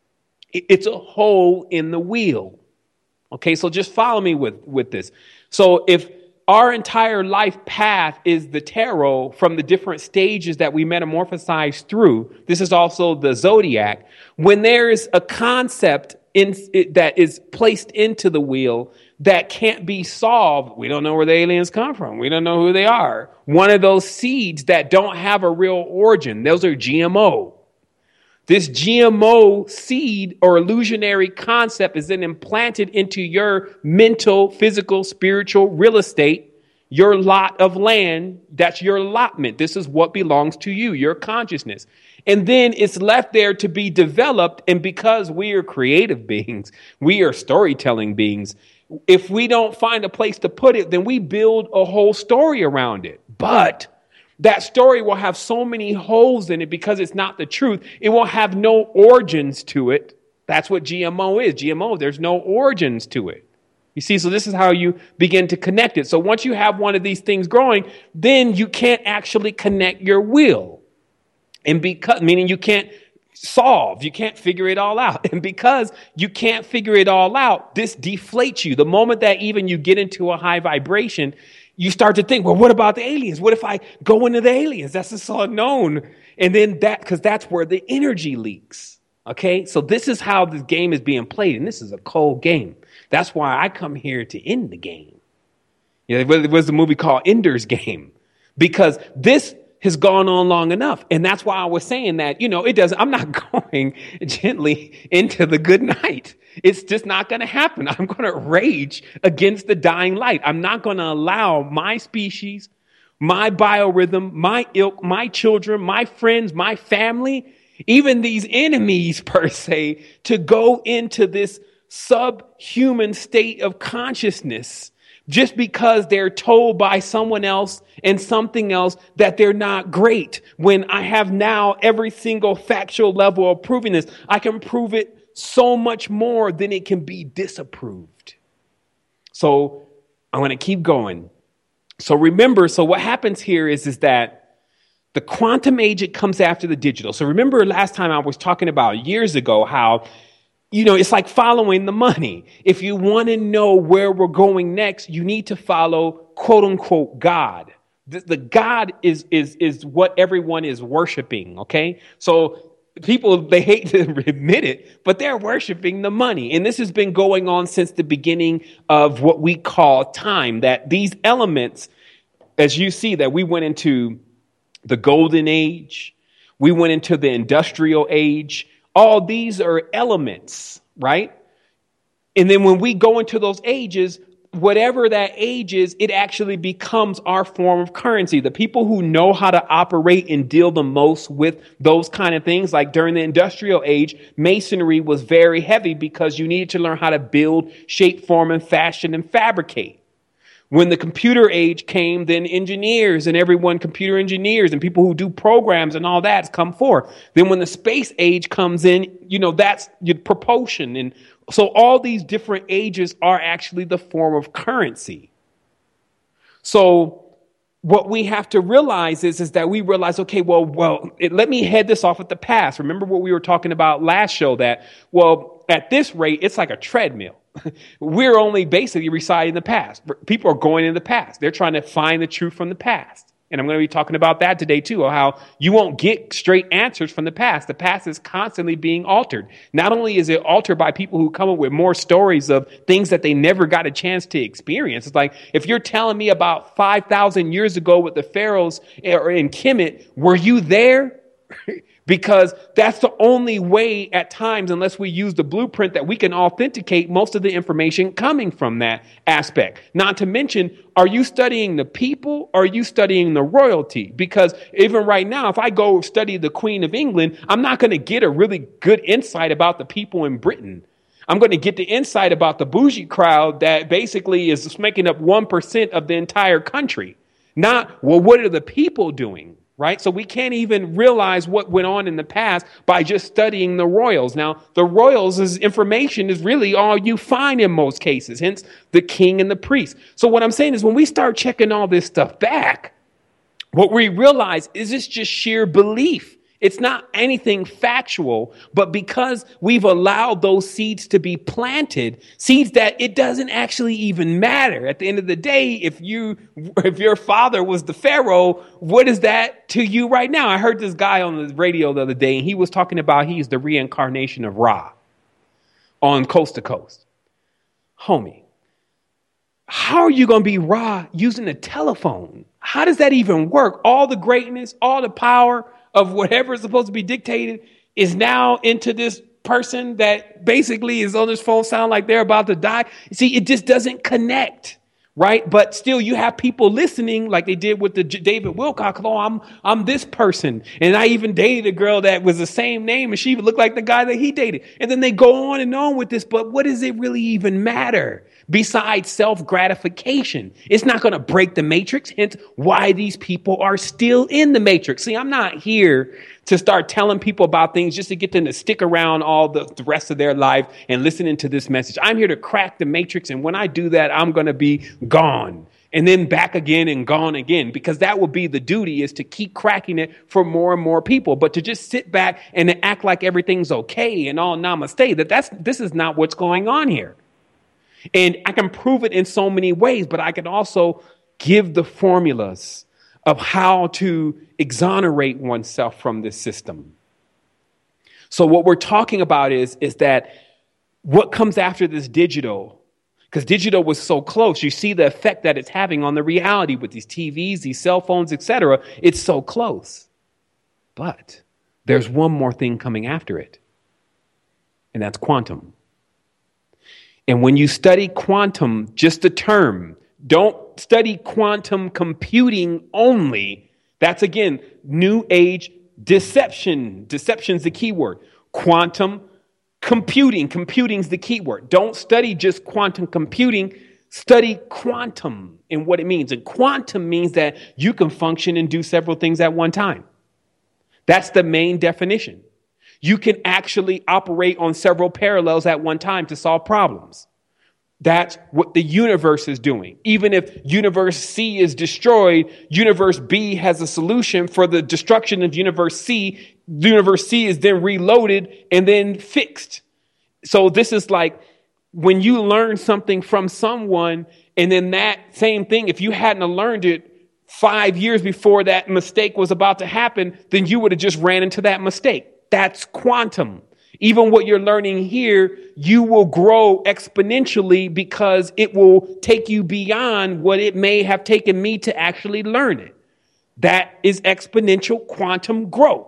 S5: It's a hole in the wheel. Okay, so just follow me with this. So if our entire life path is the tarot from the different stages that we metamorphosize through, this is also the zodiac. When there's a concept that is placed into the wheel that can't be solved, we don't know where the aliens come from. We don't know who they are. One of those seeds that don't have a real origin, those are GMO. This GMO seed or illusionary concept is then implanted into your mental, physical, spiritual real estate, your lot of land. That's your allotment. This is what belongs to you, your consciousness. And then it's left there to be developed. And because we are creative beings, we are storytelling beings, if we don't find a place to put it, then we build a whole story around it. But that story will have so many holes in it because it's not the truth. It will have no origins to it. That's what GMO is. GMO, there's no origins to it. You see, so this is how you begin to connect it. So once you have one of these things growing, then you can't actually connect your will. And because, meaning you can't solve, you can't figure it all out. And because you can't figure it all out, this deflates you. The moment that even you get into a high vibration, you start to think, well, what about the aliens? What if I go into the aliens? That's just unknown. And then because that's where the energy leaks. Okay, so this is how this game is being played, and this is a cold game. That's why I come here to end the game. You know, there was a movie called Ender's Game, because this has gone on long enough. And that's why I was saying that, I'm not going gently into the good night. It's just not going to happen. I'm going to rage against the dying light. I'm not going to allow my species, my biorhythm, my ilk, my children, my friends, my family, even these enemies per se, to go into this subhuman state of consciousness just because they're told by someone else and something else that they're not great. When I have now every single factual level of proving this, I can prove it so much more than it can be disapproved. So I'm going to keep going. So remember, what happens here is that the quantum age, it comes after the digital. So remember last time I was talking about years ago how, it's like following the money. If you want to know where we're going next, you need to follow, quote unquote, God. The God is what everyone is worshiping. Okay. So people, they hate to admit it, but they're worshiping the money. And this has been going on since the beginning of what we call time, that these elements, as you see, that we went into the golden age, we went into the industrial age. All these are elements, right? And then when we go into those ages, whatever that age is, it actually becomes our form of currency. The people who know how to operate and deal the most with those kind of things, like during the industrial age, masonry was very heavy because you needed to learn how to build, shape, form, and fashion and fabricate. When the computer age came, then engineers and computer engineers and people who do programs and all that's come forth. Then when the space age comes in, that's your propulsion. And so all these different ages are actually the form of currency. So what we have to realize is that we realize, okay, let me head this off at the past. Remember what we were talking about last show, that, at this rate, it's like a treadmill. We're only basically reciting the past. People are going in the past. They're trying to find the truth from the past. And I'm going to be talking about that today too, how you won't get straight answers from the past. The past is constantly being altered. Not only is it altered by people who come up with more stories of things that they never got a chance to experience. It's like, if you're telling me about 5,000 years ago with the pharaohs in Kemet, were you there? Because that's the only way at times, unless we use the blueprint, that we can authenticate most of the information coming from that aspect. Not to mention, are you studying the people or are you studying the royalty? Because even right now, if I go study the Queen of England, I'm not going to get a really good insight about the people in Britain. I'm going to get the insight about the bougie crowd that basically is making up 1% of the entire country. Not, what are the people doing? Right? So we can't even realize what went on in the past by just studying the royals. Now, the royals' information is really all you find in most cases, hence the king and the priest. So what I'm saying is, when we start checking all this stuff back, what we realize is it's just sheer belief. It's not anything factual, but because we've allowed those seeds to be planted, seeds that it doesn't actually even matter. At the end of the day, if your father was the Pharaoh, what is that to you right now? I heard this guy on the radio the other day, and he was talking about he's the reincarnation of Ra on Coast to Coast. Homie, how are you going to be Ra using a telephone? How does that even work? All the greatness, all the power of whatever is supposed to be dictated is now into this person that basically is on this phone, sound like they're about to die. See, it just doesn't connect, right? But still, you have people listening like they did with the David Wilcock. Oh, I'm this person. And I even dated a girl that was the same name and she looked like the guy that he dated. And then they go on and on with this. But what does it really even matter? besides self-gratification. It's not going to break the matrix, hence why these people are still in the matrix. See, I'm not here to start telling people about things just to get them to stick around all the rest of their life and listening to this message. I'm here to crack the matrix, and when I do that, I'm going to be gone. And then back again and gone again, because that will be the duty, is to keep cracking it for more and more people. But to just sit back and act like everything's okay and all namaste, this is not what's going on here. And I can prove it in so many ways, but I can also give the formulas of how to exonerate oneself from this system. So what we're talking about is that what comes after this digital, because digital was so close. You see the effect that it's having on the reality with these TVs, these cell phones, etc. It's so close. But there's one more thing coming after it, and that's quantum. And when you study quantum, just the term, don't study quantum computing only. That's, again, new age deception. Deception's the key word. Quantum computing. Computing's the key word. Don't study just quantum computing. Study quantum and what it means. And quantum means that you can function and do several things at one time. That's the main definition. You can actually operate on several parallels at one time to solve problems. That's what the universe is doing. Even if universe C is destroyed, universe B has a solution for the destruction of universe C. Universe C is then reloaded and then fixed. So this is like when you learn something from someone, and then that same thing, if you hadn't learned it 5 years before that mistake was about to happen, then you would have just ran into that mistake. That's quantum. Even what you're learning here, you will grow exponentially because it will take you beyond what it may have taken me to actually learn it. That is exponential quantum growth.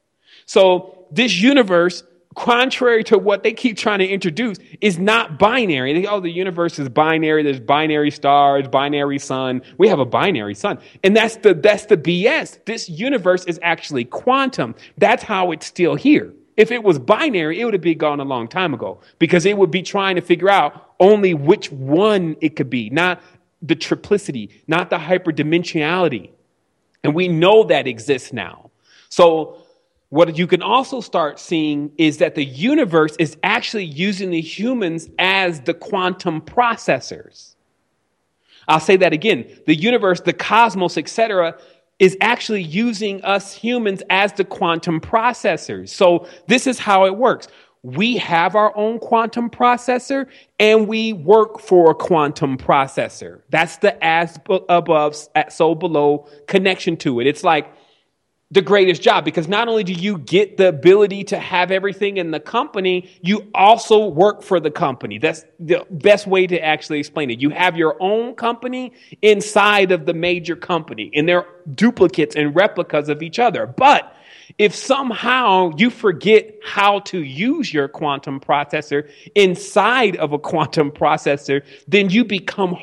S5: So this universe, contrary to what they keep trying to introduce, is not binary. The universe is binary. There's binary stars, binary sun. We have a binary sun. And that's the BS. This universe is actually quantum. That's how it's still here. If it was binary, it would have been gone a long time ago, because it would be trying to figure out only which one it could be, not the triplicity, not the hyperdimensionality. And we know that exists now. So what you can also start seeing is that the universe is actually using the humans as the quantum processors. I'll say that again. The universe, the cosmos, etc., is actually using us humans as the quantum processors. So this is how it works. We have our own quantum processor, and we work for a quantum processor. That's the as above, so below connection to it. It's like the greatest job, because not only do you get the ability to have everything in the company, you also work for the company. That's the best way to actually explain it. You have your own company inside of the major company, and they're duplicates and replicas of each other. But if somehow you forget how to use your quantum processor inside of a quantum processor, then you become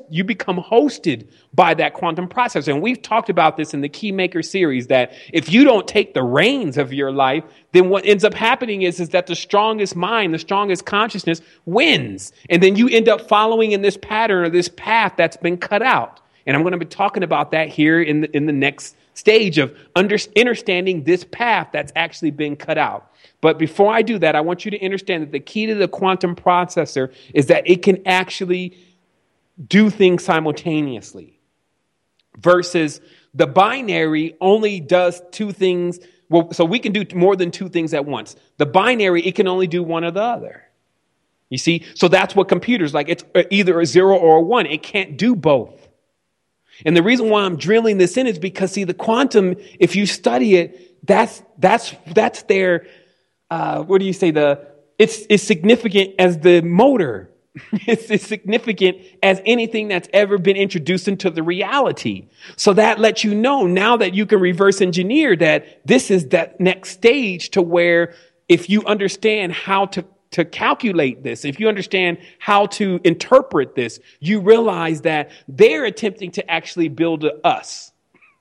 S5: hosted by that quantum processor. And we've talked about this in the Keymaker series, that if you don't take the reins of your life, then what ends up happening is that the strongest mind, the strongest consciousness wins. And then you end up following in this pattern or this path that's been cut out. And I'm going to be talking about that here in the next stage of understanding this path that's actually been cut out. But before I do that, I want you to understand that the key to the quantum processor is that it can actually do things simultaneously, versus the binary only does two things. Well, so we can do more than two things at once. The binary, it can only do one or the other. You see? So that's what computers like. It's either a 0 or a 1. It can't do both. And the reason why I'm drilling this in is because, see, the quantum, if you study it, that's their, what do you say? It's significant as the motor. It's significant as anything that's ever been introduced into the reality. So that lets you know now that you can reverse engineer that this is that next stage to where if you understand how to calculate this, if you understand how to interpret this, you realize that they're attempting to actually build us.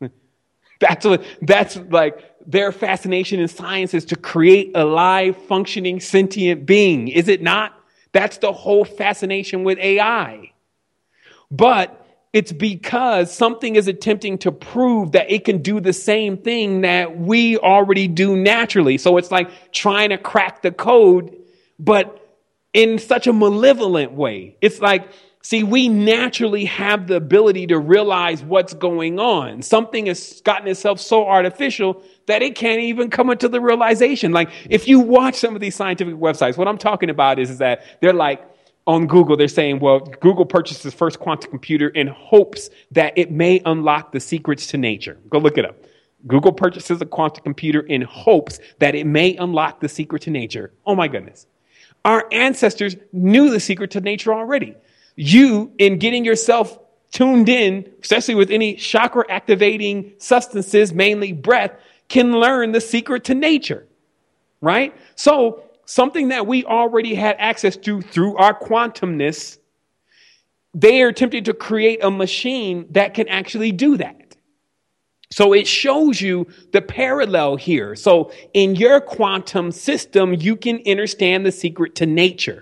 S5: That's like their fascination in science is to create a live, functioning, sentient being. Is it not? That's the whole fascination with AI. But it's because something is attempting to prove that it can do the same thing that we already do naturally. So it's like trying to crack the code, but in such a malevolent way. It's like, see, we naturally have the ability to realize what's going on. Something has gotten itself so artificial that it can't even come into the realization. Like if you watch some of these scientific websites, what I'm talking about is that they're like, on Google, they're saying, well, Google purchased its first quantum computer in hopes that it may unlock the secrets to nature. Go look it up. Google purchases a quantum computer in hopes that it may unlock the secret to nature. Oh my goodness. Our ancestors knew the secret to nature already. You, in getting yourself tuned in, especially with any chakra activating substances, mainly breath, can learn the secret to nature, right? So something that we already had access to through our quantumness, they are attempting to create a machine that can actually do that. So it shows you the parallel here. So in your quantum system, you can understand the secret to nature.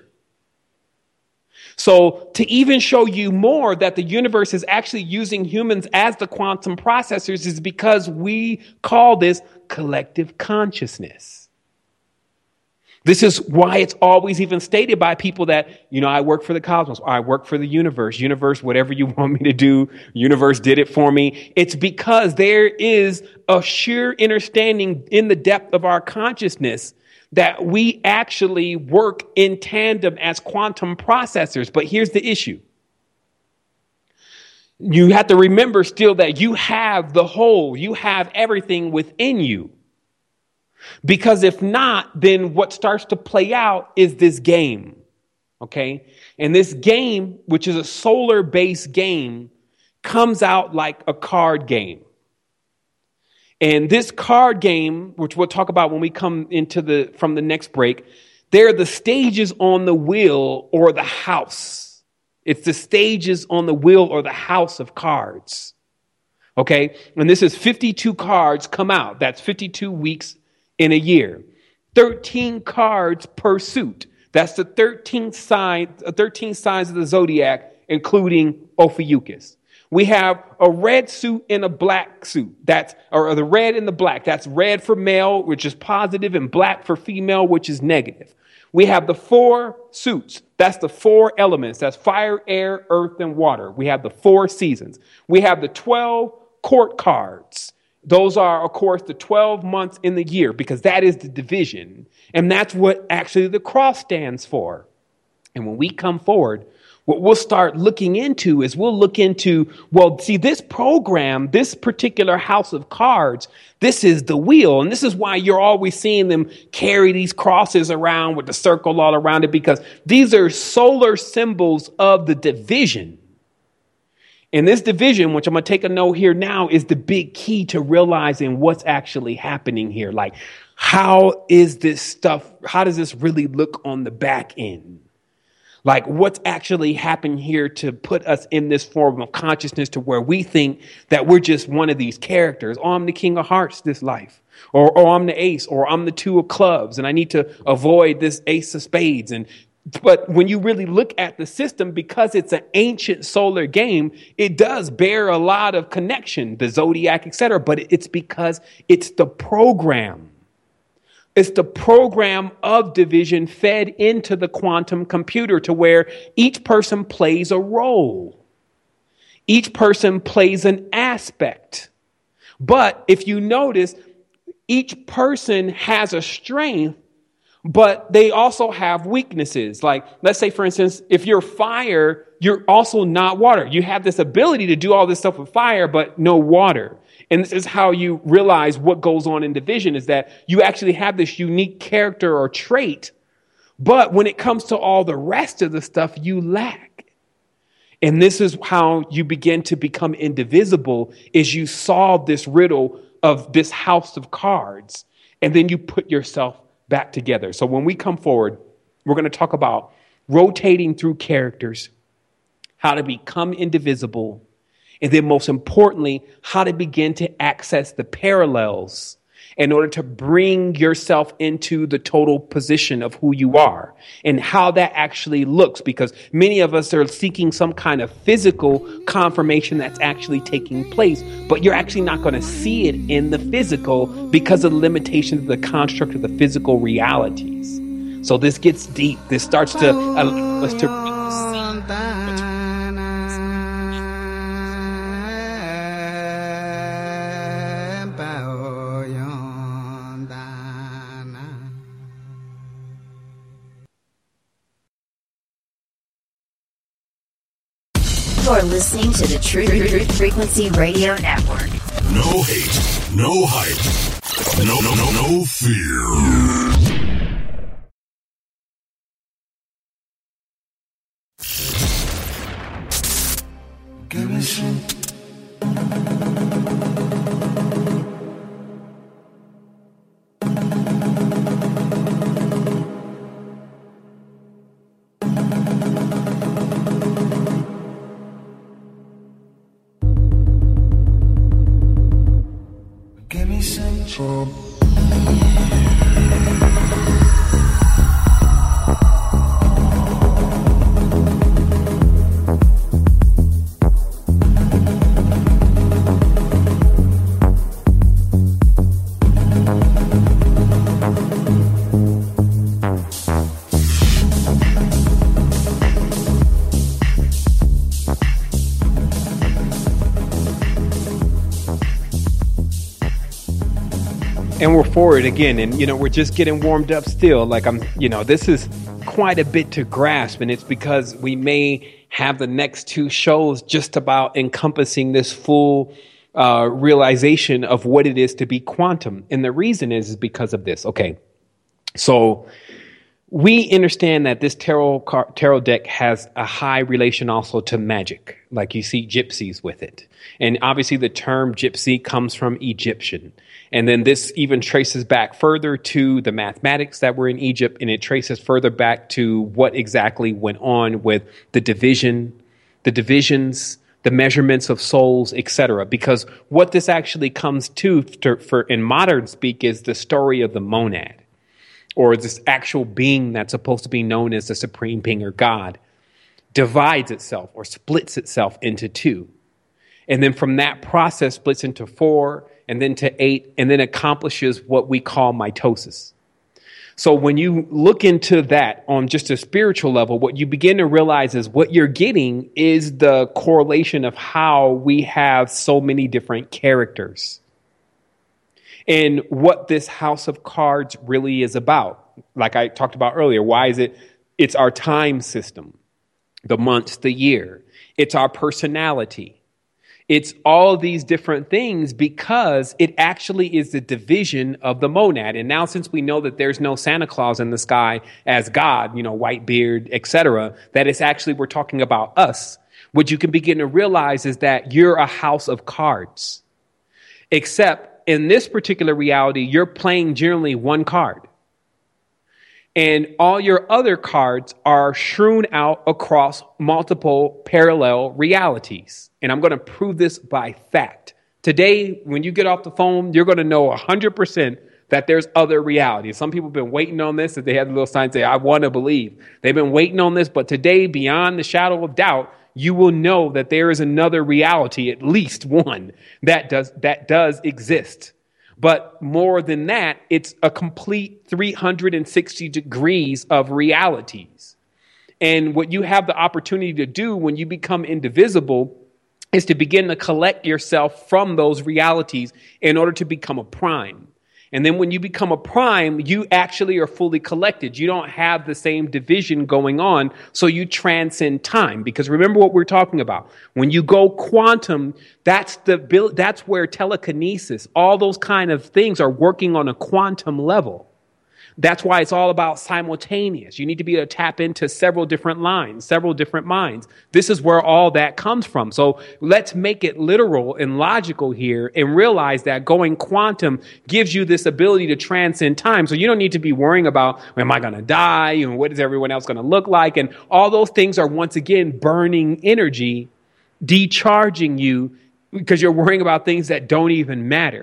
S5: So to even show you more that the universe is actually using humans as the quantum processors is because we call this collective consciousness. This is why it's always even stated by people that, I work for the cosmos, or I work for the universe. Universe, whatever you want me to do, universe did it for me. It's because there is a sheer understanding in the depth of our consciousness that we actually work in tandem as quantum processors. But here's the issue. You have to remember still that you have the whole, you have everything within you. Because if not, then what starts to play out is this game, okay? And this game, which is a solar-based game, comes out like a card game. And this card game, which we'll talk about when we come into from the next break, they're the stages on the wheel or the house. It's the stages on the wheel or the house of cards, okay? And this is 52 cards come out. That's 52 weeks in a year. 13 cards per suit. That's the 13 signs of the zodiac, including Ophiuchus. We have a red suit and a black suit. Or the red and the black. That's red for male, which is positive, and black for female, which is negative. We have the 4 suits. That's the 4 elements. That's fire, air, earth, and water. We have the 4 seasons. We have the 12 court cards. Those are, of course, the 12 months in the year, because that is the division. And that's what actually the cross stands for. And when we come forward, what we'll start looking into is this program, this particular house of cards, this is the wheel. And this is why you're always seeing them carry these crosses around with the circle all around it, because these are solar symbols of the division. And this division, which I'm going to take a note here now, is the big key to realizing what's actually happening here. Like, how does this really look on the back end? Like, what's actually happened here to put us in this form of consciousness to where we think that we're just one of these characters. Oh, I'm the King of Hearts this life. Or I'm the ace. Or I'm the 2 of clubs. And I need to avoid this ace of spades. But when you really look at the system, because it's an ancient solar game, it does bear a lot of connection, the zodiac, etc. But it's because it's the program. It's the program of division fed into the quantum computer to where each person plays a role. Each person plays an aspect. But if you notice, each person has a strength, but they also have weaknesses. Like, let's say, for instance, if you're fire, you're also not water. You have this ability to do all this stuff with fire, but no water. And this is how you realize what goes on in division, is that you actually have this unique character or trait, but when it comes to all the rest of the stuff, you lack. And this is how you begin to become indivisible, is you solve this riddle of this house of cards, and then you put yourself back together. So when we come forward, we're going to talk about rotating through characters, how to become indivisible, and then most importantly, how to begin to access the parallels in order to bring yourself into the total position of who you are and how that actually looks, because many of us are seeking some kind of physical confirmation that's actually taking place, but you're actually not going to see it in the physical because of the limitations of the construct of the physical realities. So this gets deep. This starts to allow us to
S3: You're listening to the Truth Frequency Radio Network.
S2: No hate, no hype, no fear.
S7: Give me some. Give me some trouble.
S5: And we're forward again, and we're just getting warmed up still. Like this is quite a bit to grasp, and it's because we may have the next two shows just about encompassing this full realization of what it is to be quantum. And the reason is because of this. Okay, so we understand that this tarot deck has a high relation also to magic, like you see gypsies with it. And obviously the term gypsy comes from Egyptian. And then this even traces back further to the mathematics that were in Egypt, and it traces further back to what exactly went on with the divisions, the measurements of souls, etc. Because what this actually comes to for in modern speak is the story of the monad, or this actual being that's supposed to be known as the supreme being or God, divides itself or splits itself into two. And then from that process splits into 4 and then to 8 and then accomplishes what we call mitosis. So when you look into that on just a spiritual level, what you begin to realize is what you're getting is the correlation of how we have so many different characters. And what this house of cards really is about. Like I talked about earlier, why is it? It's our time system, the months, the year. It's our personality. It's all these different things because it actually is the division of the monad. And now since we know that there's no Santa Claus in the sky as God, white beard, etc., that it's actually we're talking about us. What you can begin to realize is that you're a house of cards. Except in this particular reality, you're playing generally one card. And all your other cards are strewn out across multiple parallel realities. And I'm going to prove this by fact. Today, when you get off the phone, you're going to know 100% that there's other realities. Some people have been waiting on this. If they have the little sign say, I want to believe. They've been waiting on this. But today, beyond the shadow of doubt, you will know that there is another reality, at least one, that does exist. But more than that, it's a complete 360 degrees of realities. And what you have the opportunity to do when you become indivisible is to begin to collect yourself from those realities in order to become a prime. And then when you become a prime, you actually are fully collected. You don't have the same division going on, so you transcend time. Because remember what we're talking about. When you go quantum, that's where telekinesis, all those kind of things are working on a quantum level. That's why it's all about simultaneous. You need to be able to tap into several different lines, several different minds. This is where all that comes from. So let's make it literal and logical here and realize that going quantum gives you this ability to transcend time. So you don't need to be worrying about, am I going to die? And what is everyone else going to look like? And all those things are once again burning energy, decharging you because you're worrying about things that don't even matter.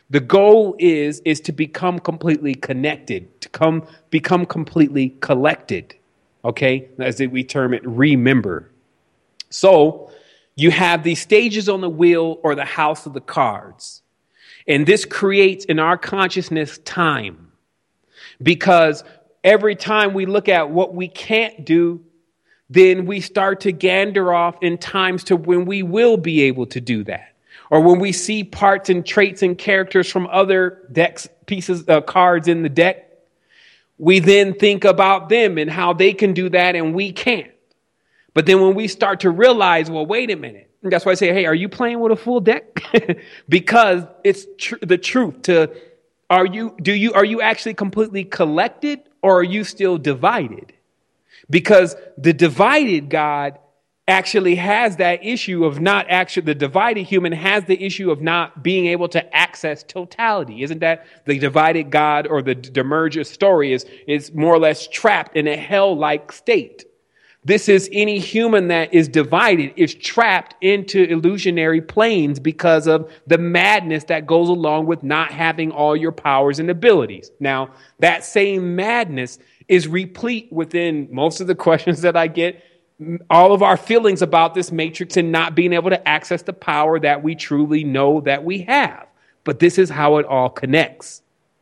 S5: The goal is to become completely connected, to become completely collected. Okay, as we term it, remember. So you have these stages on the wheel or the house of the cards. And this creates in our consciousness time. Because every time we look at what we can't do, then we start to gander off in times to when we will be able to do that. Or when we see parts and traits and characters from other decks, pieces of cards in the deck, we then think about them and how they can do that and we can't. But then when we start to realize, well, wait a minute. And that's why I say, hey, are you playing with a full deck? Because it's the truth. Are you actually completely collected, or are you still divided? Because the divided God actually has that issue of not actually, the divided human has the issue of not being able to access totality. Isn't that the divided God, or the Demerger story is more or less trapped in a hell-like state? This is any human that is divided, is trapped into illusionary planes because of the madness that goes along with not having all your powers and abilities. Now, that same madness is replete within most of the questions that I get, all of our feelings about this matrix and not being able to access the power that we truly know that we have. But this is how it all connects.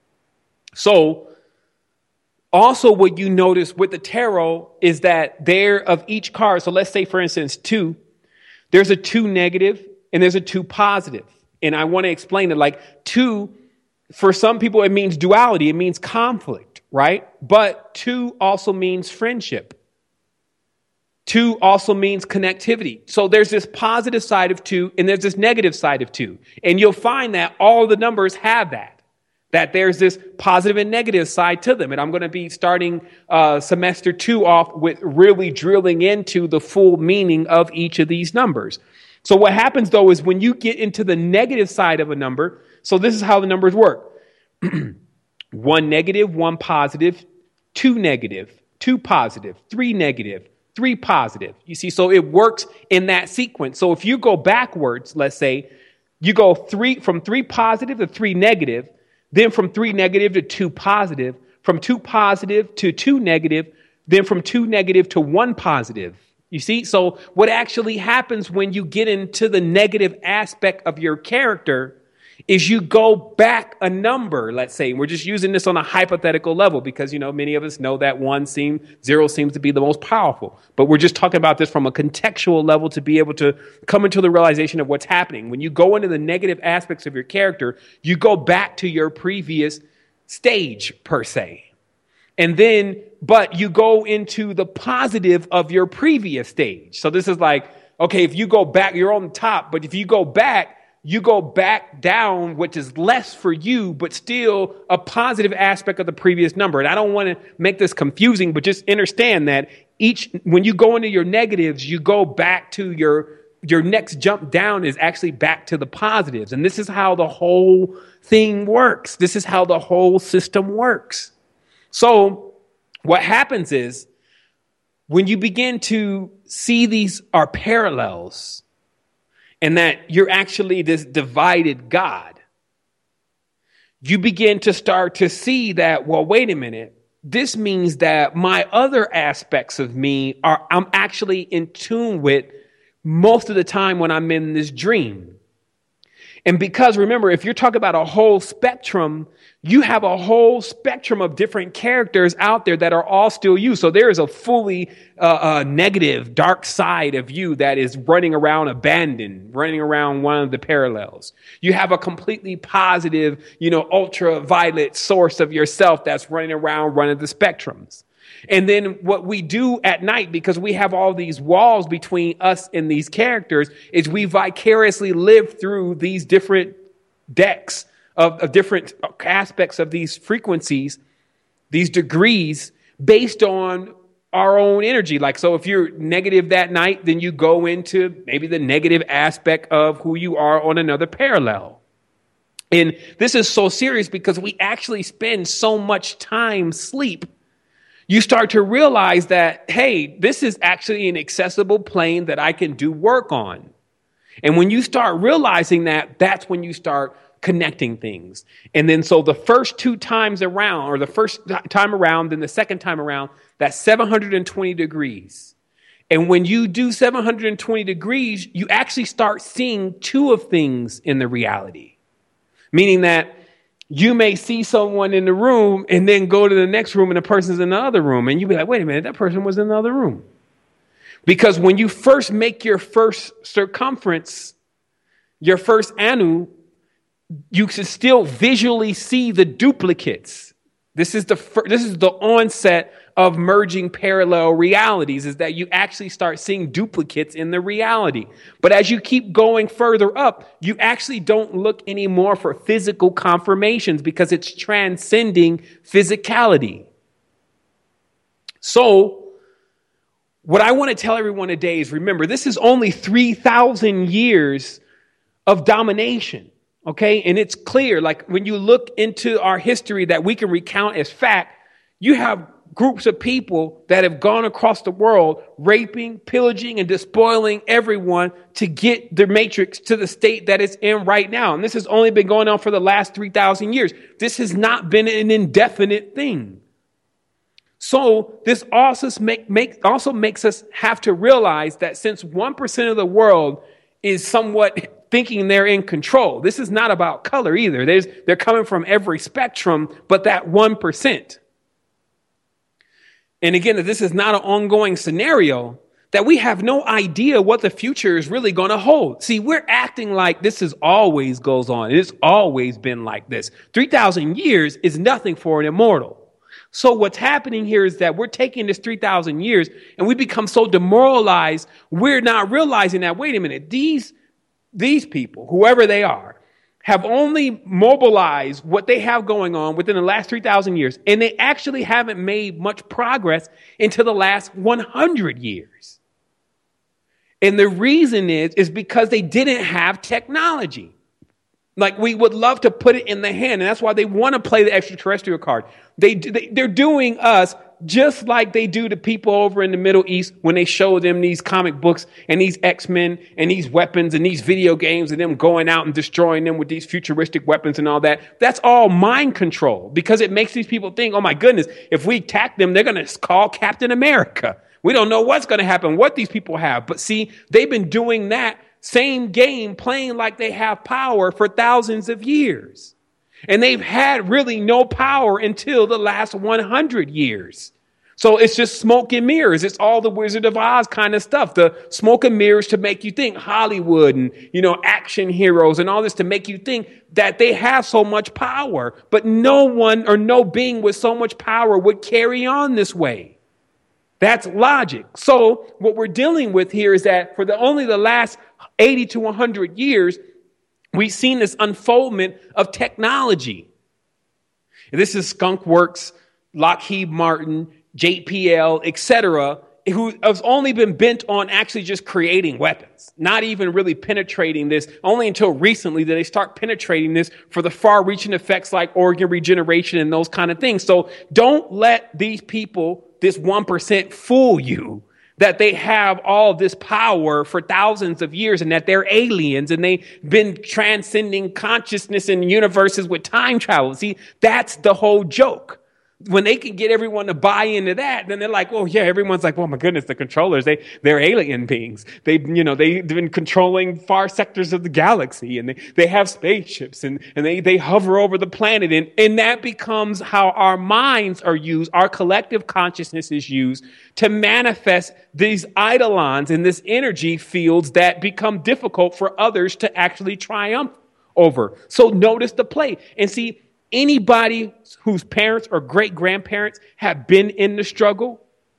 S5: So, also, what you notice with the tarot is that there of each card, so let's say, for instance, 2, there's a 2 negative and there's a 2 positive. And I want to explain it like 2, for some people, it means duality. It means conflict, right? But 2 also means friendship. 2 also means connectivity. So there's this positive side of 2 and there's this negative side of 2. And you'll find that all the numbers have that there's this positive and negative side to them. And I'm going to be starting semester 2 off with really drilling into the full meaning of each of these numbers. So what happens, though, is when you get into the negative side of a number, so this is how the numbers work. 1 negative, 1 positive, 2 negative, 2 positive, 3 negative, 3 positive. You see, so it works in that sequence. So if you go backwards, let's say, you go from 3 positive to 3 negative, then from 3 negative to 2 positive, from 2 positive to 2 negative, then from 2 negative to 1 positive. You see, so what actually happens when you get into the negative aspect of your character is you go back a number, let's say. We're just using this on a hypothetical level because, many of us know that 0 seems to be the most powerful. But we're just talking about this from a contextual level to be able to come into the realization of what's happening. When you go into the negative aspects of your character, you go back to your previous stage, per se. And then, but you go into the positive of your previous stage. So this is like, okay, if you go back, you're on the top, but if you go back down, which is less for you, but still a positive aspect of the previous number. And I don't want to make this confusing, but just understand that when you go into your negatives, you go back to your next jump down is actually back to the positives. And this is how the whole thing works. This is how the whole system works. So what happens is when you begin to see these are parallels, and that you're actually this divided God, you begin to start to see that, well, wait a minute. This means that my other aspects of me I'm actually in tune with most of the time when I'm in this dream. And because remember, if you're talking about a whole spectrum, you have a whole spectrum of different characters out there that are all still you. So there is a fully negative, dark side of you that is running around abandoned, running around one of the parallels. You have a completely positive, ultraviolet source of yourself that's running around one of the spectrums. And then what we do at night, because we have all these walls between us and these characters, is we vicariously live through these different decks of different aspects of these frequencies, these degrees, based on our own energy. Like, so if you're negative that night, then you go into maybe the negative aspect of who you are on another parallel. And this is so serious because we actually spend so much time sleep. You start to realize that, hey, this is actually an accessible plane that I can do work on. And when you start realizing that, that's when you start connecting things. And then so the first two times around, or the first time around, then the second time around, that's 720 degrees. And when you do 720 degrees, you actually start seeing two of things in the reality. Meaning that you may see someone in the room and then go to the next room and the person's in the other room. And you be like, wait a minute, that person was in the other room. Because when you first make your first circumference, your first anu, you can still visually see the duplicates. This is the onset of merging parallel realities, is that you actually start seeing duplicates in the reality. But as you keep going further up, you actually don't look anymore for physical confirmations because it's transcending physicality. So what I want to tell everyone today is, remember, this is only 3,000 years of domination. Okay. And it's clear, like when you look into our history that we can recount as fact, you have groups of people that have gone across the world raping, pillaging, and despoiling everyone to get the matrix to the state that it's in right now. And this has only been going on for the last 3,000 years. This has not been an indefinite thing. So this also makes us have to realize that since 1% of the world is somewhat thinking they're in control, this is not about color either. They're coming from every spectrum, but that 1%. And again, that this is not an ongoing scenario, that we have no idea what the future is really going to hold. See, we're acting like this is always goes on. It's always been like this. 3,000 years is nothing for an immortal. So what's happening here is that we're taking this 3,000 years and we become so demoralized, we're not realizing that, wait a minute, these people, whoever they are, have only mobilized what they have going on within the last 3,000 years. And they actually haven't made much progress into the last 100 years. And the reason is because they didn't have technology. Like, we would love to put it in the hand. And that's why they want to play the extraterrestrial card. They're doing us just like they do to people over in the Middle East when they show them these comic books and these X-Men and these weapons and these video games and them going out and destroying them with these futuristic weapons and all that. That's all mind control, because it makes these people think, oh my goodness, if we attack them, they're going to call Captain America. We don't know what's going to happen, what these people have. But see, they've been doing that same game, playing like they have power for thousands of years. And they've had really no power until the last 100 years. So it's just smoke and mirrors. It's all the Wizard of Oz kind of stuff. The smoke and mirrors to make you think, Hollywood and, action heroes and all this to make you think that they have so much power. But no one or no being with so much power would carry on this way. That's logic. So what we're dealing with here is that for only the last 80 to 100 years, we've seen this unfoldment of technology. And this is Skunk Works, Lockheed Martin, JPL, etc., who has only been bent on actually just creating weapons, not even really penetrating this. Only until recently did they start penetrating this for the far-reaching effects like organ regeneration and those kind of things. So don't let these people, this 1%, fool you that they have all this power for thousands of years and that they're aliens and they've been transcending consciousness in universes with time travel. See, that's the whole joke. When they can get everyone to buy into that, then they're like, well, yeah, everyone's like, well, my goodness, the controllers, they're alien beings. They've been controlling far sectors of the galaxy, and they have spaceships and they hover over the planet. And that becomes how our minds are used. Our collective consciousness is used to manifest these eidolons and this energy fields that become difficult for others to actually triumph over. So notice the play and see, anybody whose parents or great-grandparents have been in the struggle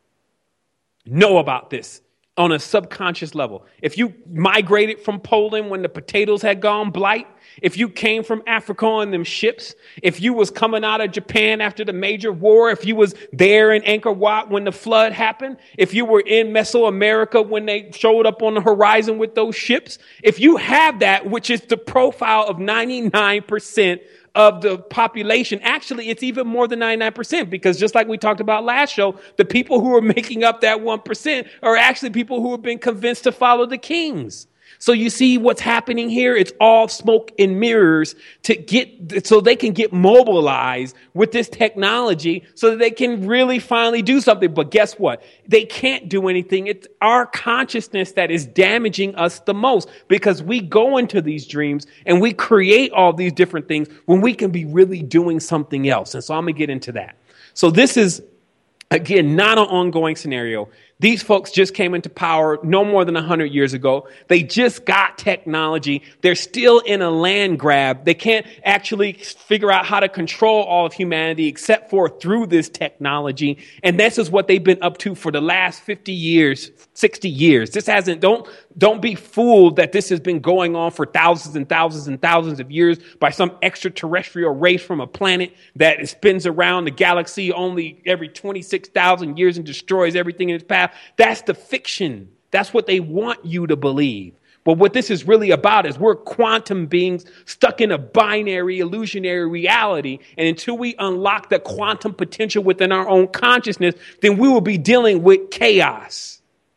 S5: know about this on a subconscious level. If you migrated from Poland when the potatoes had gone blight, if you came from Africa on them ships, if you was coming out of Japan after the major war, if you was there in Angkor Wat when the flood happened, if you were in Mesoamerica when they showed up on the horizon with those ships, if you have that, which is the profile of 99% of the population, actually, it's even more than 99%, because just like we talked about last show, the people who are making up that 1% are actually people who have been convinced to follow the kings. So you see what's happening here? It's all smoke and mirrors so they can get mobilized with this technology so that they can really finally do something. But guess what? They can't do anything. It's our consciousness that is damaging us the most, because we go into these dreams and we create all these different things when we can be really doing something else. And so I'm going to get into that. So this is, again, not an ongoing scenario. These folks just came into power no more than 100 years ago. They just got technology. They're still in a land grab. They can't actually figure out how to control all of humanity except for through this technology. And this is what they've been up to for the last 50 years, 60 years. This hasn't, don't be fooled that this has been going on for thousands and thousands and thousands of years by some extraterrestrial race from a planet that spins around the galaxy only every 26,000 years and destroys everything in its path. That's the fiction. That's what they want you to believe. But what this is really about is we're quantum beings stuck in a binary, illusionary reality. And until we unlock the quantum potential within our own consciousness, then we will be dealing with chaos.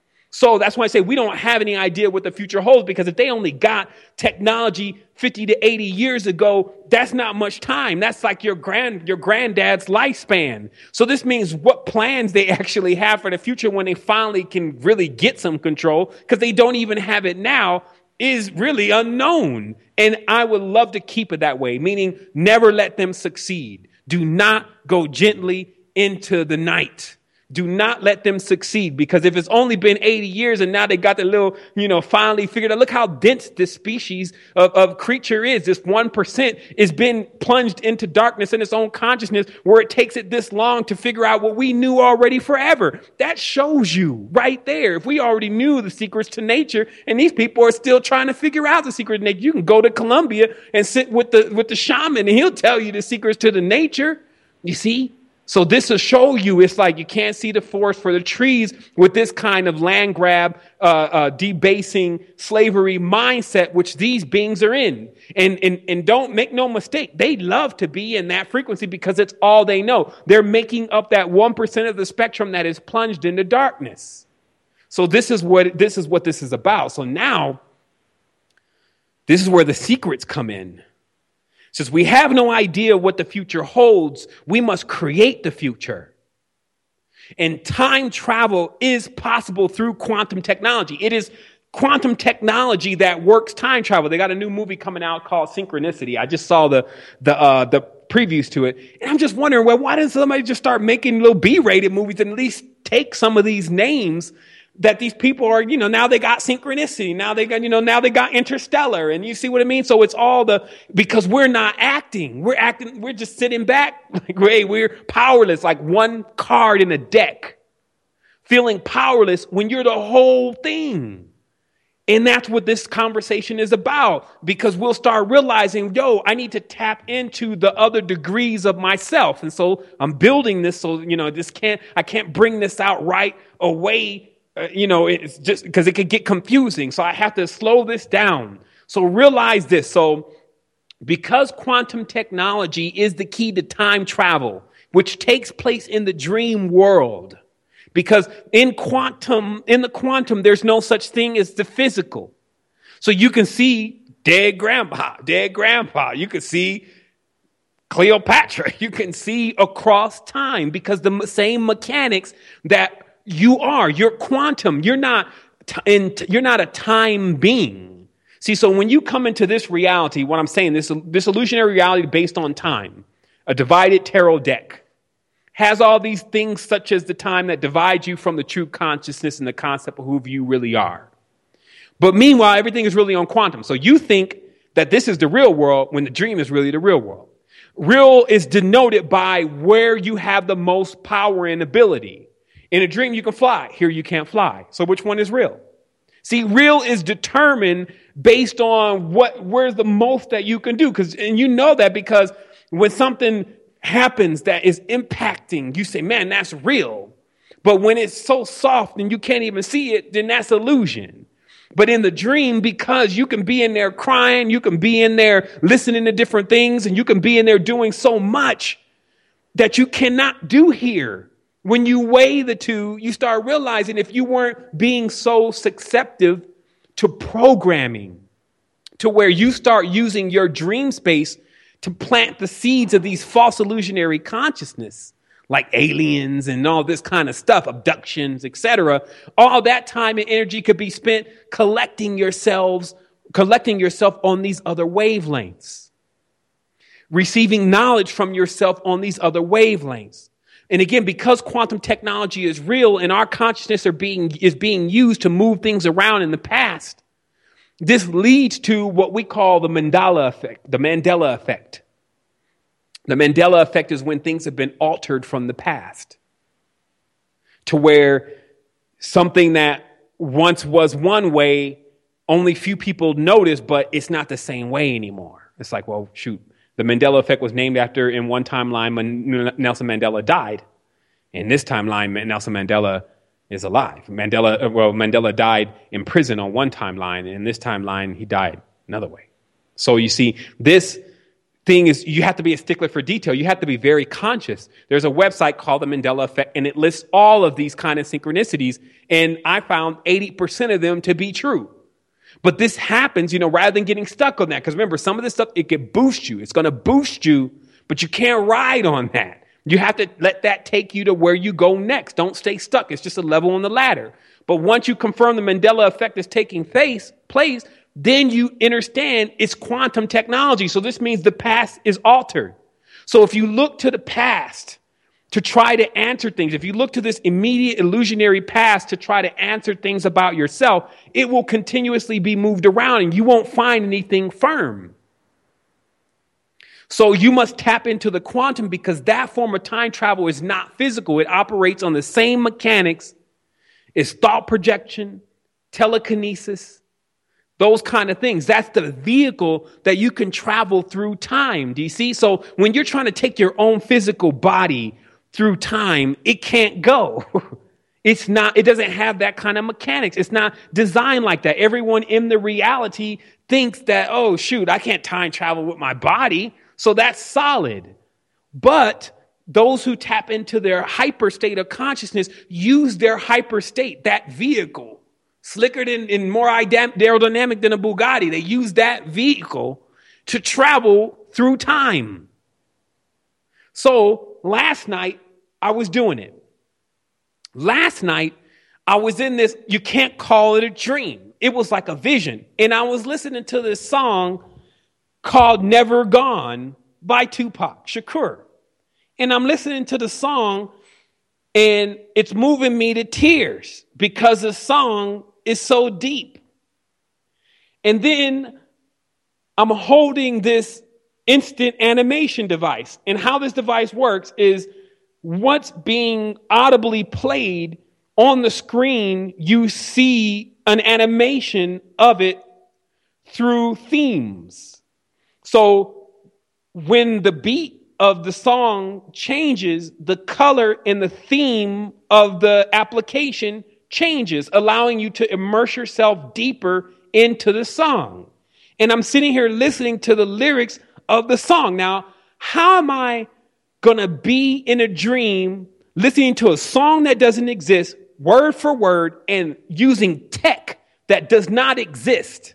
S5: So that's why I say we don't have any idea what the future holds, because if they only got technology 50 to 80 years ago, that's not much time. That's like your granddad's lifespan. So this means what plans they actually have for the future when they finally can really get some control, because they don't even have it now, is really unknown. And I would love to keep it that way, meaning never let them succeed. Do not go gently into the night. Do not let them succeed, because if it's only been 80 years and now they got the little, finally figured out, look how dense this species of creature is. This 1% is been plunged into darkness in its own consciousness, where it takes it this long to figure out what we knew already forever. That shows you right there. If we already knew the secrets to nature and these people are still trying to figure out the secret of nature, you can go to Colombia and sit with the shaman and he'll tell you the secrets to the nature. You see? So this will show you it's like you can't see the forest for the trees with this kind of land grab, debasing slavery mindset, which these beings are in. And don't make no mistake. They love to be in that frequency because it's all they know. They're making up that 1% of the spectrum that is plunged into darkness. So this is what this is about. So now this is where the secrets come in. Since we have no idea what the future holds, we must create the future. And time travel is possible through quantum technology. It is quantum technology that works time travel. They got a new movie coming out called Synchronicity. I just saw the previews to it. And I'm just wondering, well, why doesn't somebody just start making little B-rated movies and at least take some of these names that these people are, now they got Synchronicity. Now they got Interstellar. And you see what I mean? So it's all because we're not acting. We're just sitting back. Like, we're powerless, like one card in a deck. Feeling powerless when you're the whole thing. And that's what this conversation is about. Because we'll start realizing, I need to tap into the other degrees of myself. And so I'm building this so, I can't bring this out right away. It's just because it could get confusing. So I have to slow this down. So realize this. So because quantum technology is the key to time travel, which takes place in the dream world, because in the quantum, there's no such thing as the physical. So you can see dead grandpa. You can see Cleopatra. You can see across time, because the same mechanics that you're quantum. You're not a time being. See, so when you come into this reality, what I'm saying, this illusionary reality based on time, a divided tarot deck, has all these things such as the time that divides you from the true consciousness and the concept of who you really are. But meanwhile, everything is really on quantum. So you think that this is the real world when the dream is really the real world. Real is denoted by where you have the most power and ability. In a dream, you can fly. Here, you can't fly. So which one is real? See, real is determined based on where's the most that you can do. And you know that because when something happens that is impacting, you say, man, that's real. But when it's so soft and you can't even see it, then that's illusion. But in the dream, because you can be in there crying, you can be in there listening to different things, and you can be in there doing so much that you cannot do here. When you weigh the two, you start realizing if you weren't being so susceptible to programming, to where you start using your dream space to plant the seeds of these false illusionary consciousness, like aliens and all this kind of stuff, abductions, etc. All that time and energy could be spent collecting yourself on these other wavelengths, receiving knowledge from yourself on these other wavelengths. And again, because quantum technology is real and our consciousness is being used to move things around in the past, this leads to what we call the Mandela effect, the Mandela effect. The Mandela effect is when things have been altered from the past to where something that once was one way, only few people notice, but it's not the same way anymore. It's like, well, shoot, the Mandela effect was named after in one timeline when Nelson Mandela died. In this timeline, Nelson Mandela is alive. Mandela died in prison on one timeline, and in this timeline, he died another way. So you see, this thing is, you have to be a stickler for detail. You have to be very conscious. There's a website called the Mandela Effect, and it lists all of these kind of synchronicities, and I found 80% of them to be true. But this happens, rather than getting stuck on that. Because remember, some of this stuff, it can boost you. It's going to boost you, but you can't ride on that. You have to let that take you to where you go next. Don't stay stuck. It's just a level on the ladder. But once you confirm the Mandela effect is taking place, then you understand it's quantum technology. So this means the past is altered. So if you look to the past to try to answer things, if you look to this immediate illusionary past to try to answer things about yourself, it will continuously be moved around and you won't find anything firm. So you must tap into the quantum because that form of time travel is not physical. It operates on the same mechanics as thought projection, telekinesis, those kind of things. That's the vehicle that you can travel through time. Do you see? So when you're trying to take your own physical body through time, it can't go. It doesn't have that kind of mechanics. It's not designed like that. Everyone in the reality thinks that, oh, shoot, I can't time travel with my body. So that's solid. But those who tap into their hyper state of consciousness use their hyper state, that vehicle, slicker and more aerodynamic than a Bugatti. They use that vehicle to travel through time. So last night, I was doing it. Last night, I was in this, you can't call it a dream. It was like a vision. And I was listening to this song called Never Gone by Tupac Shakur. And I'm listening to the song and it's moving me to tears because the song is so deep. And then I'm holding this instant animation device. And how this device works is what's being audibly played on the screen, you see an animation of it through themes. So when the beat of the song changes, the color and the theme of the application changes, allowing you to immerse yourself deeper into the song. And I'm sitting here listening to the lyrics of the song. Now, how am I going to be in a dream listening to a song that doesn't exist, word for word, and using tech that does not exist?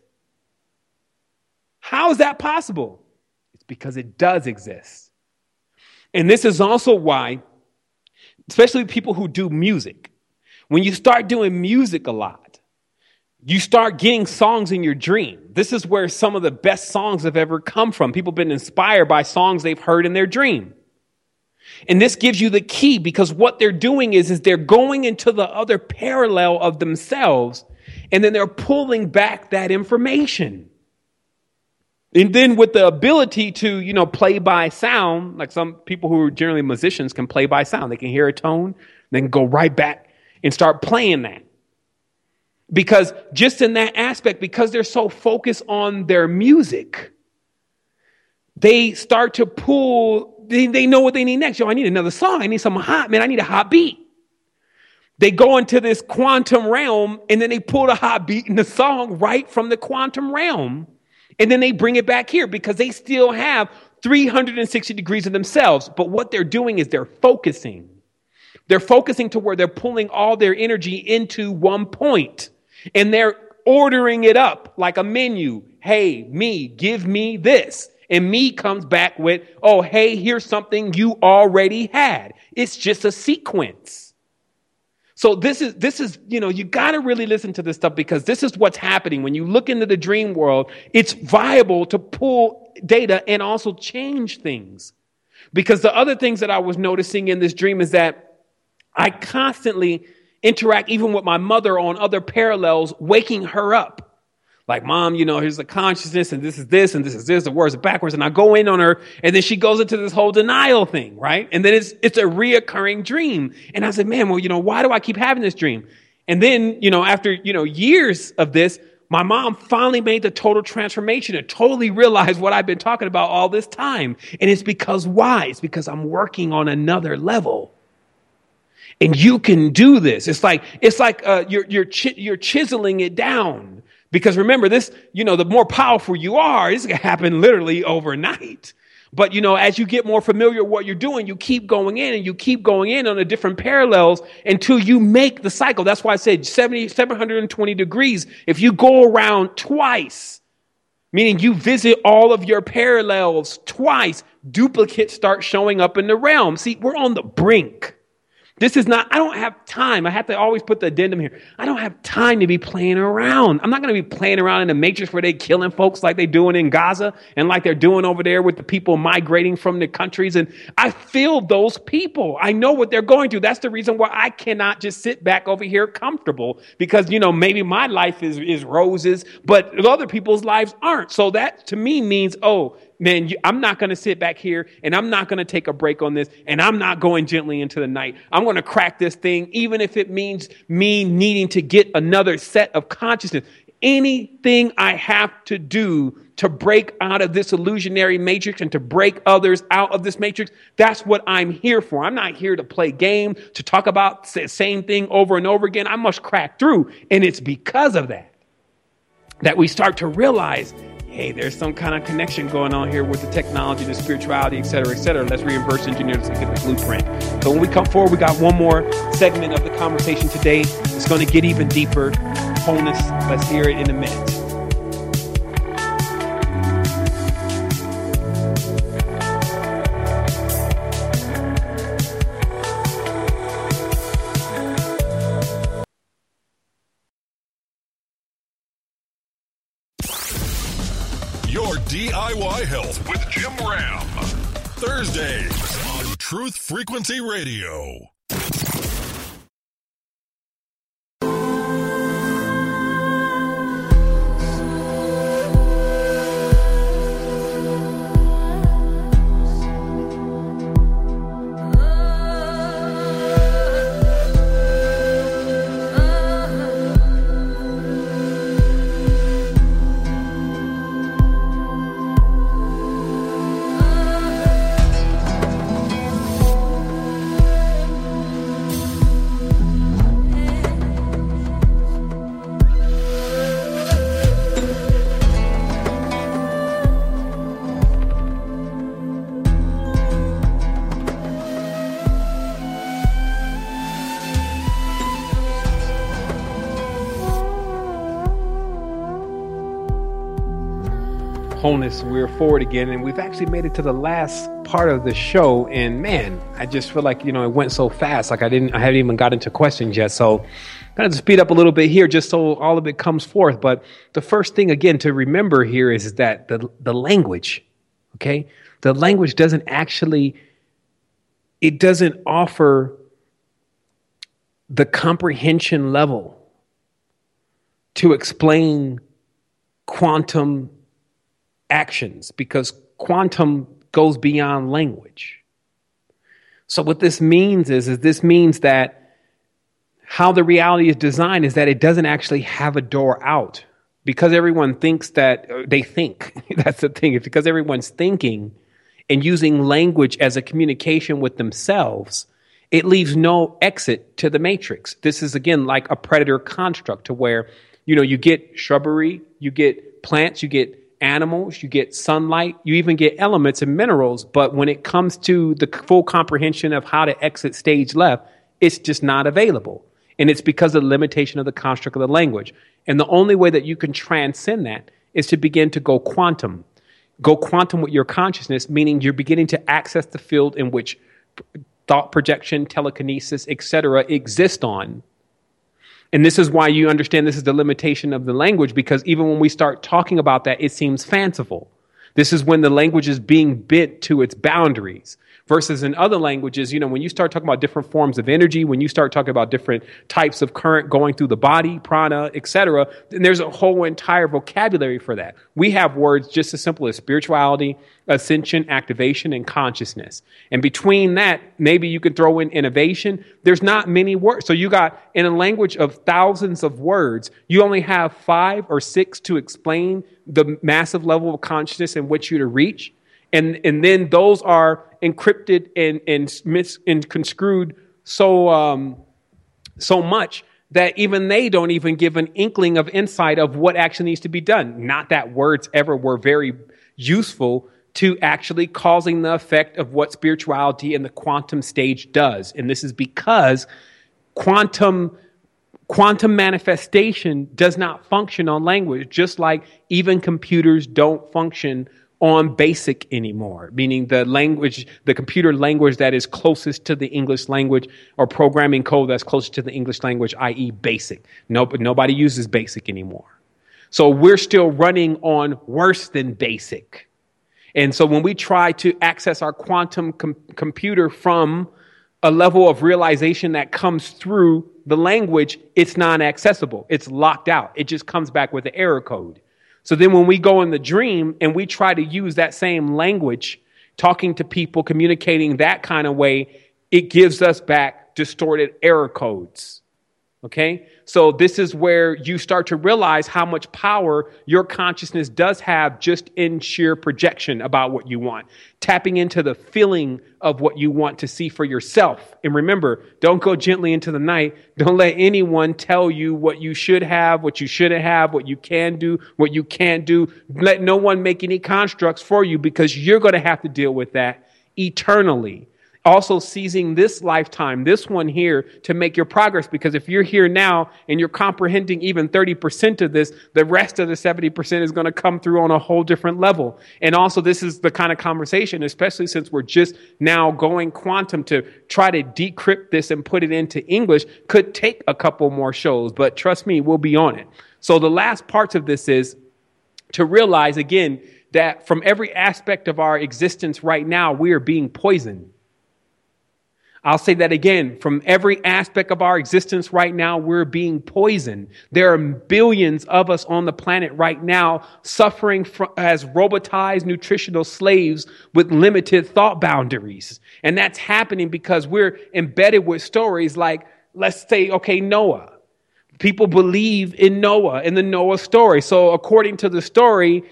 S5: How is that possible? It's because it does exist. And this is also why, especially people who do music, when you start doing music a lot, you start getting songs in your dream. This is where some of the best songs have ever come from. People have been inspired by songs they've heard in their dream. And this gives you the key because what they're doing is they're going into the other parallel of themselves and then they're pulling back that information. And then with the ability to, play by sound, like some people who are generally musicians can play by sound. They can hear a tone, then go right back and start playing that. Because just in that aspect, because they're so focused on their music, they start to pull, they know what they need next. Yo, I need another song. I need something hot, man. I need a hot beat. They go into this quantum realm and then they pull the hot beat in the song right from the quantum realm. And then they bring it back here because they still have 360 degrees of themselves. But what they're doing is they're focusing. They're focusing to where they're pulling all their energy into one point. And they're ordering it up like a menu. Hey, me, give me this. And me comes back with, oh, hey, here's something you already had. It's just a sequence. So this is, you got to really listen to this stuff, because this is what's happening. When you look into the dream world, it's viable to pull data and also change things. Because the other things that I was noticing in this dream is that I constantly interact even with my mother on other parallels, waking her up. Like, Mom, here's the consciousness, and this is this, and this is this, the words are backwards. And I go in on her, and then she goes into this whole denial thing, right? And then it's a reoccurring dream. And I said, man, well, why do I keep having this dream? And then, after, years of this, my mom finally made the total transformation and totally realized what I've been talking about all this time. And it's because why? It's because I'm working on another level. And you can do this. It's like you're chiseling it down. Because remember this, the more powerful you are, this can happen literally overnight. But, as you get more familiar with what you're doing, you keep going in and you keep going in on the different parallels until you make the cycle. That's why I said 720 degrees. If you go around twice, meaning you visit all of your parallels twice, duplicates start showing up in the realm. See, we're on the brink. This is not, I don't have time. I have to always put the addendum here. I don't have time to be playing around. I'm not going to be playing around in the matrix where they're killing folks like they're doing in Gaza and like they're doing over there with the people migrating from the countries. And I feel those people. I know what they're going through. That's the reason why I cannot just sit back over here comfortable, because, maybe my life is roses, but other people's lives aren't. So that to me means, oh, man, I'm not going to sit back here and I'm not going to take a break on this, and I'm not going gently into the night. I'm going to crack this thing, even if it means me needing to get another set of consciousness. Anything I have to do to break out of this illusionary matrix and to break others out of this matrix, that's what I'm here for. I'm not here to play game, to talk about the same thing over and over again. I must crack through. And it's because of that we start to realize, hey, there's some kind of connection going on here with the technology, the spirituality, et cetera, et cetera. Let's reverse engineer this and get the blueprint. So when we come forward, we got one more segment of the conversation today. It's going to get even deeper. Wholeness. Let's hear it in a minute.
S2: Your DIY Health with Jim Ram. Thursdays on Truth Frequency Radio.
S5: Wholeness, we're forward again, and we've actually made it to the last part of the show. And man, I just feel like, it went so fast. Like I haven't even got into questions yet. So kind of speed up a little bit here just so all of it comes forth. But the first thing again to remember here is that the language, okay? The language doesn't offer the comprehension level to explain quantum actions, because quantum goes beyond language. So what this means is this means that how the reality is designed is that it doesn't actually have a door out, because everyone thinks that they think. That's the thing. It's because everyone's thinking and using language as a communication with themselves. It leaves no exit to the matrix. This is, again, like a predator construct to where, you get shrubbery, you get plants, you get animals, you get sunlight, you even get elements and minerals. But when it comes to the full comprehension of how to exit stage left, it's just not available. And it's because of the limitation of the construct of the language. And the only way that you can transcend that is to begin to go quantum. Go quantum with your consciousness, meaning you're beginning to access the field in which thought projection, telekinesis, etc. exist on. And this is why you understand this is the limitation of the language, because even when we start talking about that, it seems fanciful. This is when the language is being bent to its boundaries. Versus in other languages, when you start talking about different forms of energy, when you start talking about different types of current going through the body, prana, etc., then there's a whole entire vocabulary for that. We have words just as simple as spirituality, ascension, activation, and consciousness. And between that, maybe you could throw in innovation. There's not many words. So you got, in a language of thousands of words, you only have 5 or 6 to explain the massive level of consciousness in which you're to reach. And then those are encrypted and construed so much that even they don't even give an inkling of insight of what actually needs to be done. Not that words ever were very useful to actually causing the effect of what spirituality in the quantum stage does. And this is because quantum manifestation does not function on language, just like even computers don't function on BASIC anymore, meaning the computer language that is closest to the English language, or programming code that's closest to the English language, i.e. BASIC. Nobody uses BASIC anymore. So we're still running on worse than BASIC. And so when we try to access our quantum computer from a level of realization that comes through the language, it's non-accessible. It's locked out. It just comes back with the error code. So then when we go in the dream and we try to use that same language, talking to people, communicating that kind of way, it gives us back distorted error codes. Okay? So this is where you start to realize how much power your consciousness does have just in sheer projection about what you want. Tapping into the feeling of what you want to see for yourself. And remember, don't go gently into the night. Don't let anyone tell you what you should have, what you shouldn't have, what you can do, what you can't do. Let no one make any constructs for you, because you're going to have to deal with that eternally. Also seizing this lifetime, this one here, to make your progress. Because if you're here now and you're comprehending even 30% of this, the rest of the 70% is going to come through on a whole different level. And also this is the kind of conversation, especially since we're just now going quantum, to try to decrypt this and put it into English, could take a couple more shows. But trust me, we'll be on it. So the last parts of this is to realize, again, that from every aspect of our existence right now, we are being poisoned. I'll say that again. From every aspect of our existence right now, we're being poisoned. There are billions of us on the planet right now suffering as robotized nutritional slaves with limited thought boundaries. And that's happening because we're embedded with stories like, let's say, okay, Noah. People believe in Noah, in the Noah story. So according to the story,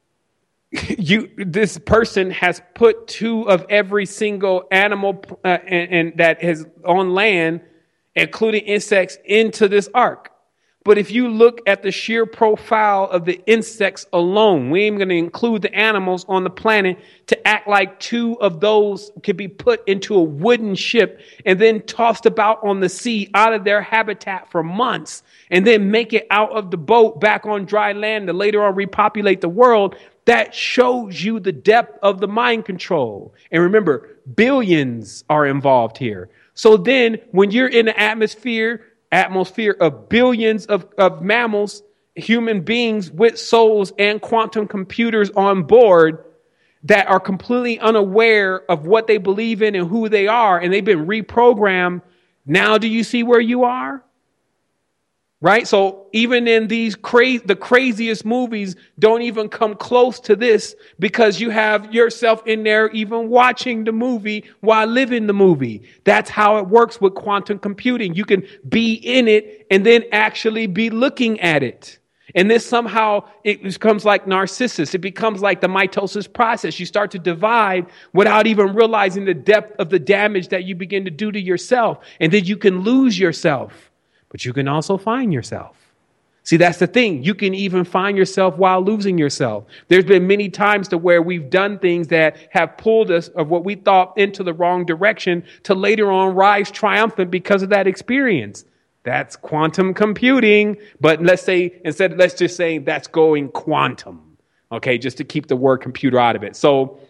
S5: this person has put 2 of every single animal and that is on land, including insects, into this ark. But if you look at the sheer profile of the insects alone, we ain't going to include the animals on the planet, to act like 2 of those could be put into a wooden ship and then tossed about on the sea out of their habitat for months, and then make it out of the boat back on dry land to later on repopulate the world. That shows you the depth of the mind control. And remember, billions are involved here. So then when you're in the atmosphere of billions of mammals, human beings with souls and quantum computers on board that are completely unaware of what they believe in and who they are, and they've been reprogrammed, now do you see where you are? Right? So even in the craziest movies don't even come close to this, because you have yourself in there even watching the movie while living the movie. That's how it works with quantum computing. You can be in it and then actually be looking at it. And this somehow, it becomes like Narcissus. It becomes like the mitosis process. You start to divide without even realizing the depth of the damage that you begin to do to yourself. And then you can lose yourself. But you can also find yourself. See, that's the thing. You can even find yourself while losing yourself. There's been many times to where we've done things that have pulled us of what we thought into the wrong direction, to later on rise triumphant because of that experience. That's quantum computing. But let's just say that's going quantum. Okay, just to keep the word computer out of it. So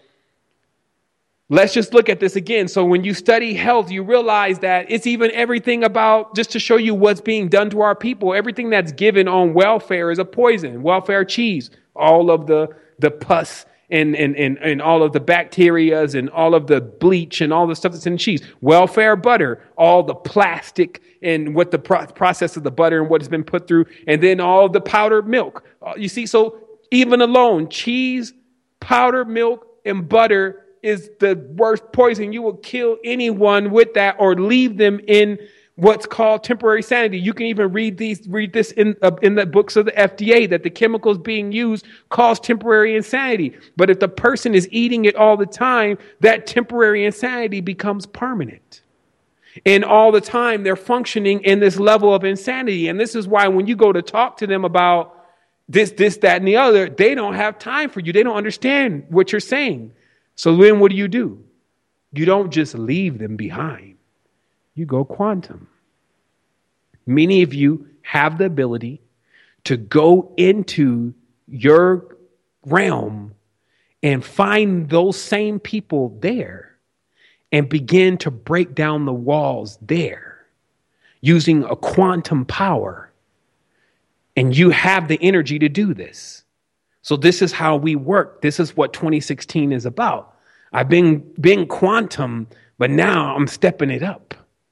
S5: let's just look at this again. So when you study health, you realize that it's even everything about, just to show you what's being done to our people, everything that's given on welfare is a poison. Welfare cheese, all of the pus and all of the bacterias and all of the bleach and all the stuff that's in cheese. Welfare butter, all the plastic and what the process of the butter and what has been put through. And then all the powdered milk. You see, so even alone, cheese, powdered milk, and butter is the worst poison. You will kill anyone with that or leave them in what's called temporary sanity. You can even read this in the books of the FDA, that the chemicals being used cause temporary insanity. But if the person is eating it all the time, that temporary insanity becomes permanent. And all the time they're functioning in this level of insanity. And this is why when you go to talk to them about this, that, and the other, they don't have time for you. They don't understand what you're saying. So then what do? You don't just leave them behind. You go quantum. Many of you have the ability to go into your realm and find those same people there and begin to break down the walls there using a quantum power. And you have the energy to do this. So this is how we work. This is what 2016 is about. I've been quantum, but now I'm stepping it up.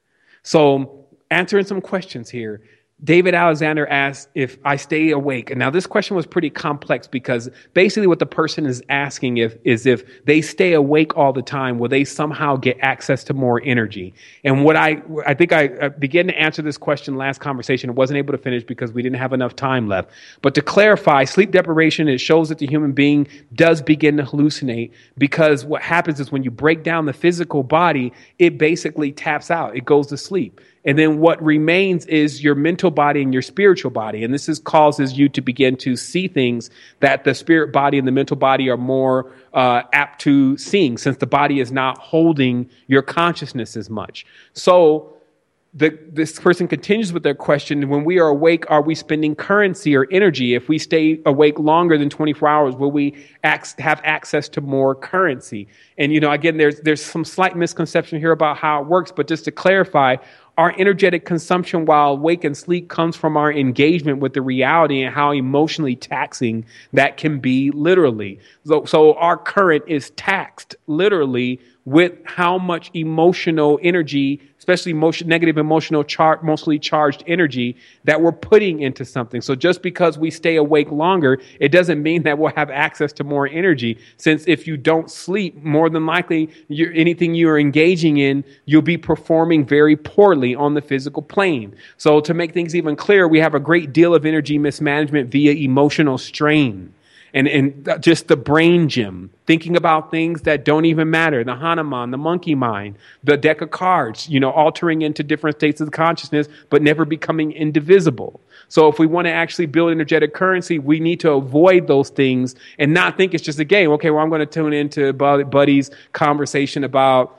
S5: So answering some questions here. David Alexander asked if I stay awake. And now this question was pretty complex because basically what the person is asking is if they stay awake all the time, will they somehow get access to more energy? And what I think I began to answer this question last conversation. I wasn't able to finish because we didn't have enough time left. But to clarify, sleep deprivation, it shows that the human being does begin to hallucinate, because what happens is when you break down the physical body, it basically taps out. It goes to sleep. And then what remains is your mental body and your spiritual body. And this causes you to begin to see things that the spirit body and the mental body are more apt to seeing, since the body is not holding your consciousness as much. So this person continues with their question. When we are awake, are we spending currency or energy? If we stay awake longer than 24 hours, will we have access to more currency? And, again, there's some slight misconception here about how it works. But just to clarify, our energetic consumption while awake and sleep comes from our engagement with the reality and how emotionally taxing that can be literally. So our current is taxed literally with how much emotional energy, especially negative emotional mostly charged energy that we're putting into something. So just because we stay awake longer, it doesn't mean that we'll have access to more energy. Since if you don't sleep, more than likely anything you're engaging in, you'll be performing very poorly on the physical plane. So to make things even clearer, we have a great deal of energy mismanagement via emotional strain. And just the brain gym, thinking about things that don't even matter, the Hanuman, the monkey mind, the deck of cards, altering into different states of consciousness, but never becoming indivisible. So if we want to actually build energetic currency, we need to avoid those things and not think it's just a game. Okay, well, I'm going to tune into Buddy's conversation about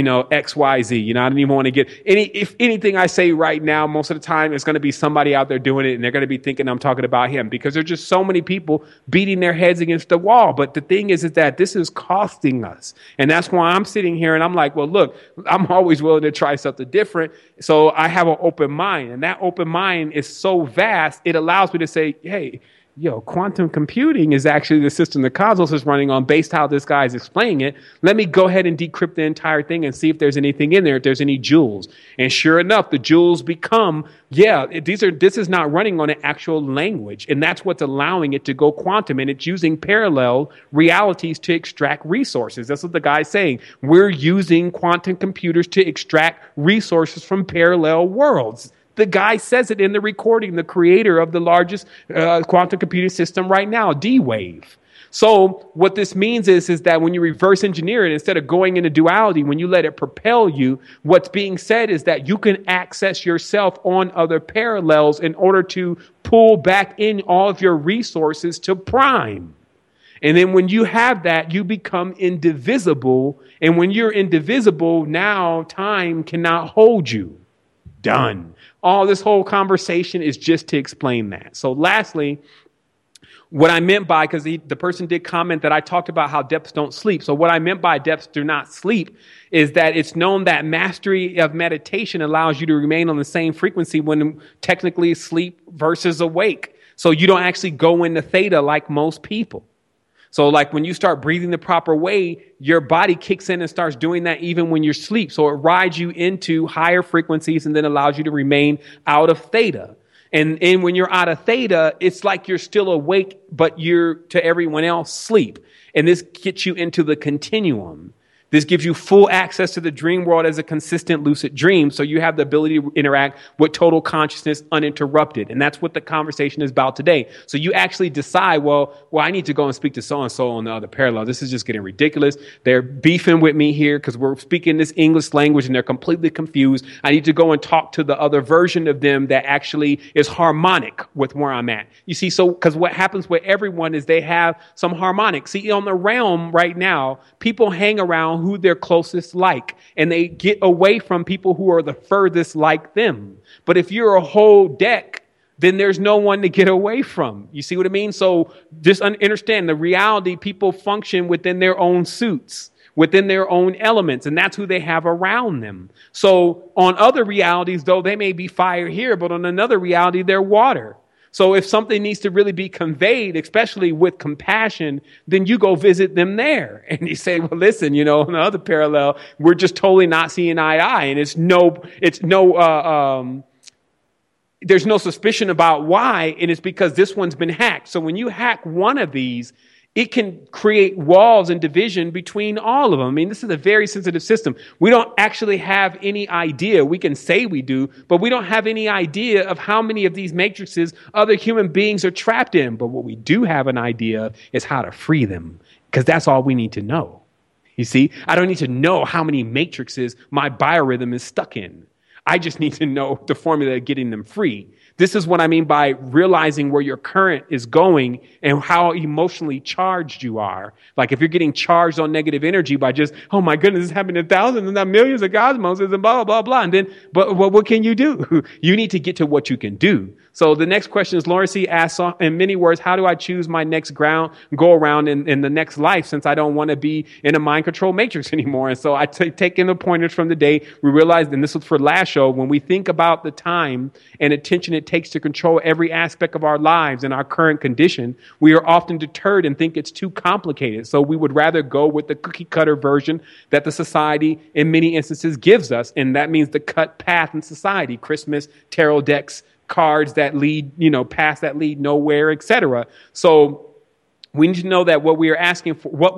S5: XYZ. I don't even want to get if anything I say right now, most of the time it's going to be somebody out there doing it and they're going to be thinking I'm talking about him, because there's just so many people beating their heads against the wall. But the thing is that this is costing us. And that's why I'm sitting here and I'm like, well, look, I'm always willing to try something different. So I have an open mind, and that open mind is so vast. It allows me to say, hey, quantum computing is actually the system the Cosmos is running on based how this guy is explaining it. Let me go ahead and decrypt the entire thing and see if there's anything in there, if there's any jewels. And sure enough, the jewels become, this is not running on an actual language. And that's what's allowing it to go quantum. And it's using parallel realities to extract resources. That's what the guy's saying. We're using quantum computers to extract resources from parallel worlds. The guy says it in the recording, the creator of the largest quantum computing system right now, D-Wave. So what this means is that when you reverse engineer it, instead of going into duality, when you let it propel you, what's being said is that you can access yourself on other parallels in order to pull back in all of your resources to prime. And then when you have that, you become indivisible. And when you're indivisible, now time cannot hold you. done. All this whole conversation is just to explain that. So lastly, what I meant by, because the person did comment that I talked about how depths don't sleep. So what I meant by depths do not sleep is that it's known that mastery of meditation allows you to remain on the same frequency when technically asleep versus awake. So you don't actually go into theta like most people. So like when you start breathing the proper way, your body kicks in and starts doing that even when you're asleep. So it rides you into higher frequencies and then allows you to remain out of theta. And when you're out of theta, it's like you're still awake, but you're to everyone else sleep. And this gets you into the continuum. This gives you full access to the dream world as a consistent lucid dream. So you have the ability to interact with total consciousness uninterrupted. And that's what the conversation is about today. So you actually decide, well, I need to go and speak to so-and-so on the other parallel. This is just getting ridiculous. They're beefing with me here because we're speaking this English language and they're completely confused. I need to go and talk to the other version of them that actually is harmonic with where I'm at. You see, so because what happens with everyone is they have some harmonic. See, on the realm right now, people hang around who they're closest like, and they get away from people who are the furthest like them. But if you're a whole deck, then there's no one to get away from. You see what I mean? So just understand the reality. People function within their own suits, within their own elements, and that's who they have around them. So on other realities, though, they may be fire here, but on another reality, they're water. So if something needs to really be conveyed, especially with compassion, then you go visit them there. And you say, well, listen, on the other parallel, we're just totally not seeing eye to eye. And there's no suspicion about why. And it's because this one's been hacked. So when you hack one of these, it can create walls and division between all of them. I mean, this is a very sensitive system. We don't actually have any idea. We can say we do, but we don't have any idea of how many of these matrices other human beings are trapped in. But what we do have an idea of is how to free them, because that's all we need to know. You see, I don't need to know how many matrices my biorhythm is stuck in. I just need to know the formula of getting them free. This is what I mean by realizing where your current is going and how emotionally charged you are. Like if you're getting charged on negative energy by just, oh my goodness, this is happening to thousands and not millions of cosmoses and blah, blah, blah, blah. And then, but what can you do? You need to get to what you can do. So the next question is, Lawrence C. asks, in many words, how do I choose my next go around in the next life, since I don't want to be in a mind control matrix anymore? And so I take in the pointers from the day. We realized, and this was for last show, when we think about the time and attention it takes to control every aspect of our lives and our current condition, we are often deterred and think it's too complicated. So we would rather go with the cookie cutter version that the society in many instances gives us. And that means the cut path in society: Christmas, tarot decks, cards that lead, paths that lead nowhere, etc. So we need to know that what we're asking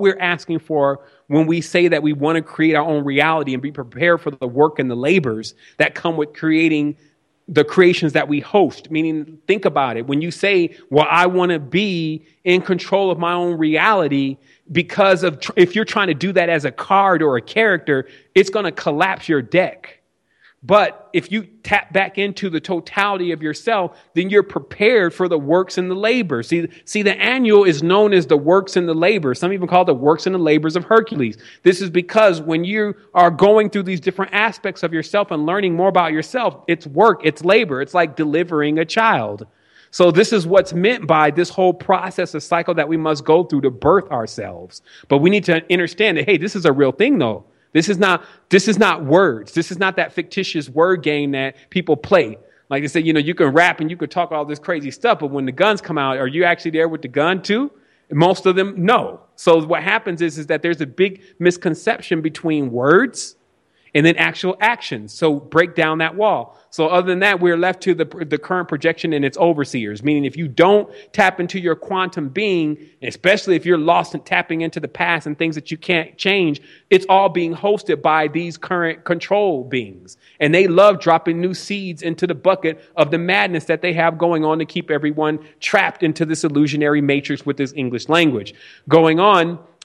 S5: for when we say that we want to create our own reality and be prepared for the work and the labors that come with creating the creations that we host. Meaning, think about it. When you say, well, I want to be in control of my own reality, because of if you're trying to do that as a card or a character, it's going to collapse your deck. But if you tap back into the totality of yourself, then you're prepared for the works and the labor. See, the annual is known as the works and the labor. Some even call it the works and the labors of Hercules. This is because when you are going through these different aspects of yourself and learning more about yourself, it's work, it's labor. It's like delivering a child. So this is what's meant by this whole process, a cycle that we must go through to birth ourselves. But we need to understand that, hey, this is a real thing, though. This is not words. This is not that fictitious word game that people play. Like they say, you can rap and you can talk all this crazy stuff, but when the guns come out, are you actually there with the gun too? Most of them, no. So what happens is that there's a big misconception between words and then actual actions. So break down that wall. So other than that, we're left to the current projection and its overseers, meaning if you don't tap into your quantum being, especially if you're lost in tapping into the past and things that you can't change, it's all being hosted by these current control beings. And they love dropping new seeds into the bucket of the madness that they have going on to keep everyone trapped into this illusionary matrix with this English language going on.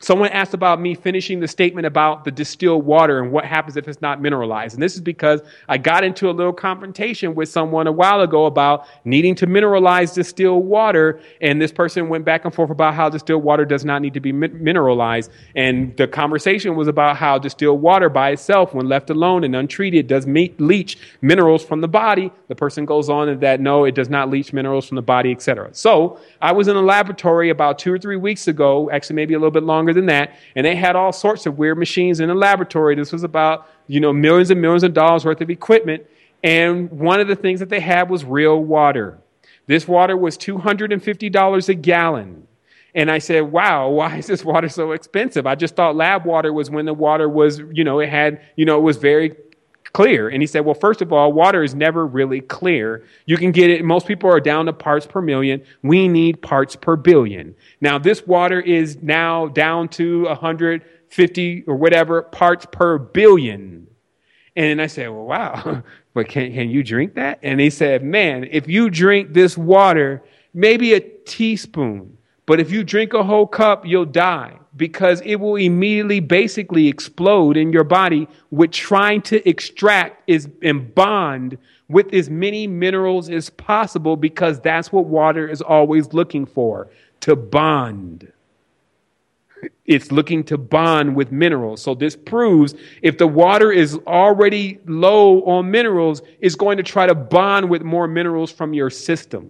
S5: Someone asked about me finishing the statement about the distilled water and what happens if it's not mineralized. And this is because I got into a little confrontation with someone a while ago about needing to mineralize distilled water. And this person went back and forth about how distilled water does not need to be mineralized. And the conversation was about how distilled water by itself, when left alone and untreated, does leach minerals from the body. The person goes on and that, no, it does not leach minerals from the body, etc. So I was in a laboratory about 2 or 3 weeks ago, actually maybe a little bit longer than that, and they had all sorts of weird machines in the laboratory. This was about, millions and millions of dollars worth of equipment. And one of the things that they had was real water. This water was $250 a gallon. And I said, wow, why is this water so expensive? I just thought lab water was when the water was, it was very clear. And he said, well, first of all, water is never really clear. You can get it. Most people are down to parts per million. We need parts per billion. Now, this water is now down to 150 or whatever parts per billion. And I said, well, wow, but can you drink that? And he said, man, if you drink this water, maybe a teaspoon, but if you drink a whole cup, you'll die, because it will immediately basically explode in your body with trying to extract and bond with as many minerals as possible, because that's what water is always looking for, to bond. It's looking to bond with minerals. So this proves if the water is already low on minerals, it's going to try to bond with more minerals from your system.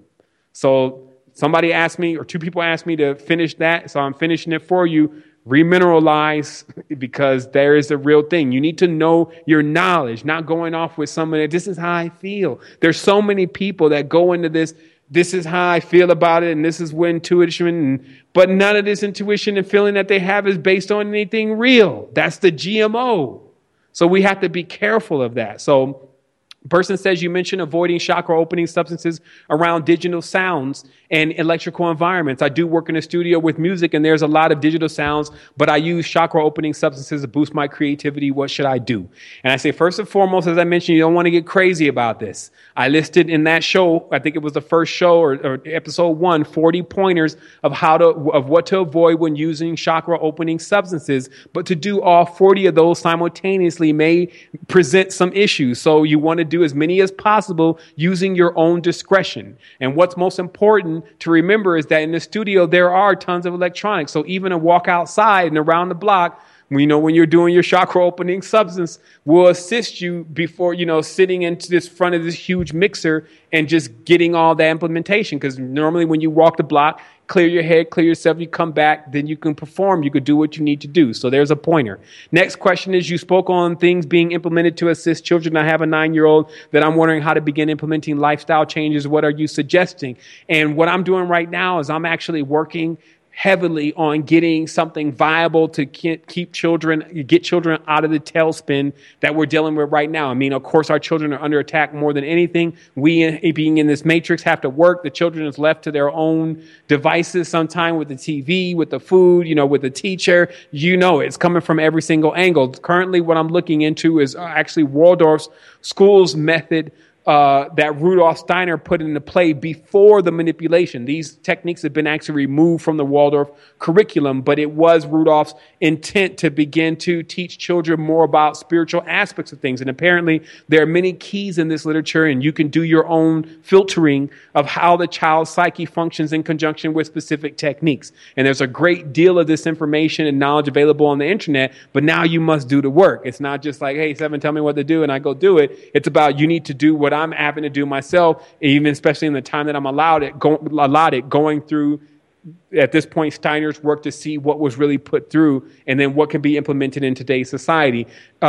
S5: So somebody asked me, or 2 people asked me to finish that, so I'm finishing it for you. Remineralize, because there is a real thing. You need to know your knowledge, not going off with somebody. This is how I feel. There's so many people that go into this. This is how I feel about it, and this is what intuition. But none of this intuition and feeling that they have is based on anything real. That's the GMO. So we have to be careful of that. So person says you mentioned avoiding chakra opening substances around digital sounds and electrical environments. I do work in a studio with music, and there's a lot of digital sounds, but I use chakra opening substances to boost my creativity. What should I do? And I say, first and foremost, as I mentioned, you don't want to get crazy about this. I listed in that show, I think it was the first show or episode 1, 40 pointers of what to avoid when using chakra opening substances. But to do all 40 of those simultaneously may present some issues. So you want to do as many as possible using your own discretion. And what's most important to remember is that in the studio, there are tons of electronics. So even a walk outside and around the block, when you're doing your chakra opening substance, will assist you before, sitting into this front of this huge mixer and just getting all that implementation. Because normally when you walk the block, clear your head, clear yourself, you come back, then you can perform, you could do what you need to do. So there's a pointer. Next question is, you spoke on things being implemented to assist children. I have a 9-year-old that I'm wondering how to begin implementing lifestyle changes. What are you suggesting? And what I'm doing right now is I'm actually working heavily on getting something viable to get children out of the tailspin that we're dealing with right now. I mean, of course, our children are under attack more than anything. We, being in this matrix, have to work. The children is left to their own devices sometime, with the TV, with the food, with the teacher. It's coming from every single angle. Currently, what I'm looking into is actually Waldorf's schools method that Rudolf Steiner put into play before the manipulation. These techniques have been actually removed from the Waldorf curriculum, but it was Rudolf's intent to begin to teach children more about spiritual aspects of things. And apparently there are many keys in this literature, and you can do your own filtering of how the child's psyche functions in conjunction with specific techniques. And there's a great deal of this information and knowledge available on the internet, but now you must do the work. It's not just like, hey, Seven, tell me what to do, and I go do it. It's about, you need to do what I'm having to do myself, even especially in the time that I'm allowed it, going through, at this point, Steiner's work to see what was really put through and then what can be implemented in today's society.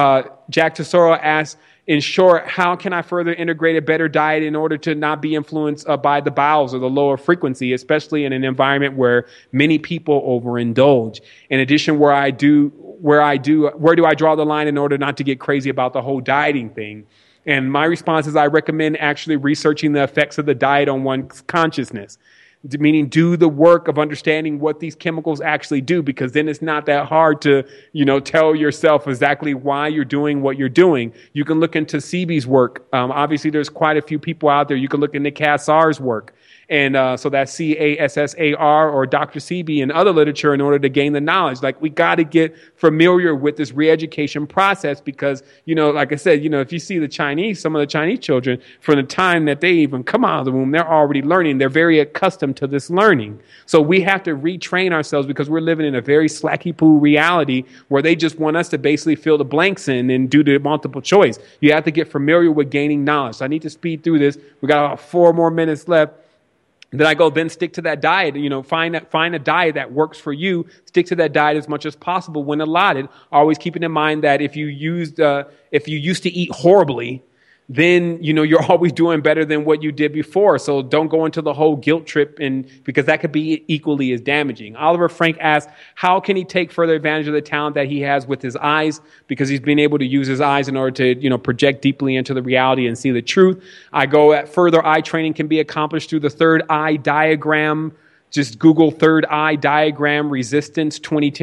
S5: Jack Tesoro asks, in short, how can I further integrate a better diet in order to not be influenced by the bowels or the lower frequency, especially in an environment where many people overindulge? In addition, where do I draw the line in order not to get crazy about the whole dieting thing? And my response is, I recommend actually researching the effects of the diet on one's consciousness, meaning do the work of understanding what these chemicals actually do, because then it's not that hard to, tell yourself exactly why you're doing what you're doing. You can look into Sebi's work. Obviously, there's quite a few people out there. You can look into Kassar's work. And so that's CASSAR or Dr. Sebi and other literature in order to gain the knowledge. Like, we got to get familiar with this re-education process because, like I said, if you see some of the Chinese children, from the time that they even come out of the womb, they're already learning. They're very accustomed to this learning. So we have to retrain ourselves because we're living in a very slacky poo reality where they just want us to basically fill the blanks in and do the multiple choice. You have to get familiar with gaining knowledge. So I need to speed through this. We got about 4 more minutes left. Then I go, then stick to that diet, find a diet that works for you. Stick to that diet as much as possible when allotted. Always keeping in mind that if you used to eat horribly, then, you're always doing better than what you did before. So don't go into the whole guilt trip because that could be equally as damaging. Oliver Frank asks, how can he take further advantage of the talent that he has with his eyes? Because he's been able to use his eyes in order to, project deeply into the reality and see the truth. I go at further eye training can be accomplished through the third eye diagram. Just Google third eye diagram resistance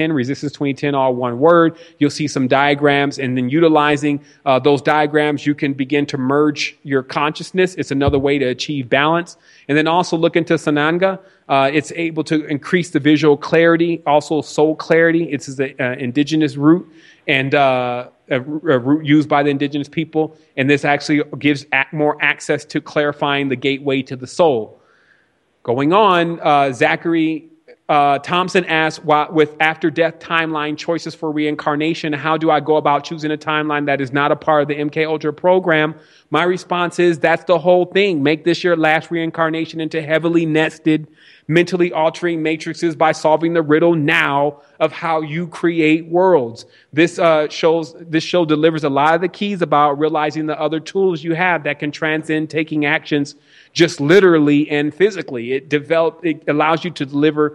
S5: 2010, all one word. You'll see some diagrams, and then utilizing those diagrams, you can begin to merge your consciousness. It's another way to achieve balance. And then also look into Sananga. It's able to increase the visual clarity, also soul clarity. It's an indigenous root and a root used by the indigenous people. And this actually gives more access to clarifying the gateway to the soul. Going on, Zachary Thompson asks, with after-death timeline choices for reincarnation, how do I go about choosing a timeline that is not a part of the MK Ultra program? My response is, that's the whole thing. Make this your last reincarnation into heavily nested, mentally altering matrices by solving the riddle now of how you create worlds. This show delivers a lot of the keys about realizing the other tools you have that can transcend taking actions just literally and physically. It allows you to develop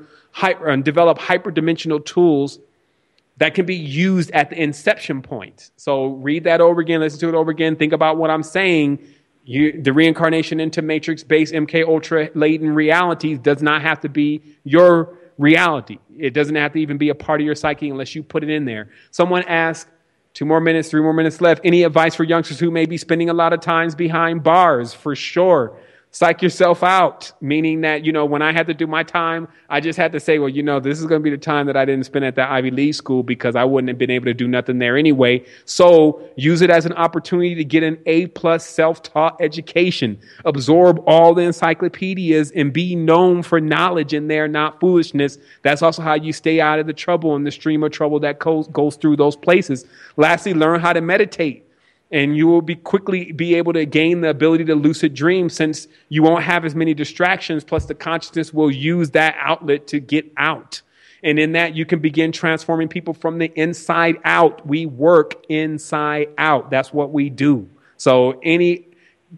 S5: hyperdimensional tools that can be used at the inception point. So read that over again, listen to it over again, think about what I'm saying. The reincarnation into matrix-based MK Ultra latent realities does not have to be your reality. It doesn't have to even be a part of your psyche unless you put it in there. Someone asked, 2 more minutes, 3 more minutes left, any advice for youngsters who may be spending a lot of times behind bars? For sure. Psych yourself out, meaning that, when I had to do my time, I just had to say, well, this is going to be the time that I didn't spend at the Ivy League school because I wouldn't have been able to do nothing there anyway. So use it as an opportunity to get an A+ self-taught education, absorb all the encyclopedias and be known for knowledge in there, not foolishness. That's also how you stay out of the trouble and the stream of trouble that goes through those places. Lastly, learn how to meditate. And you will quickly be able to gain the ability to lucid dream since you won't have as many distractions. Plus, the consciousness will use that outlet to get out. And in that, you can begin transforming people from the inside out. We work inside out. That's what we do. So any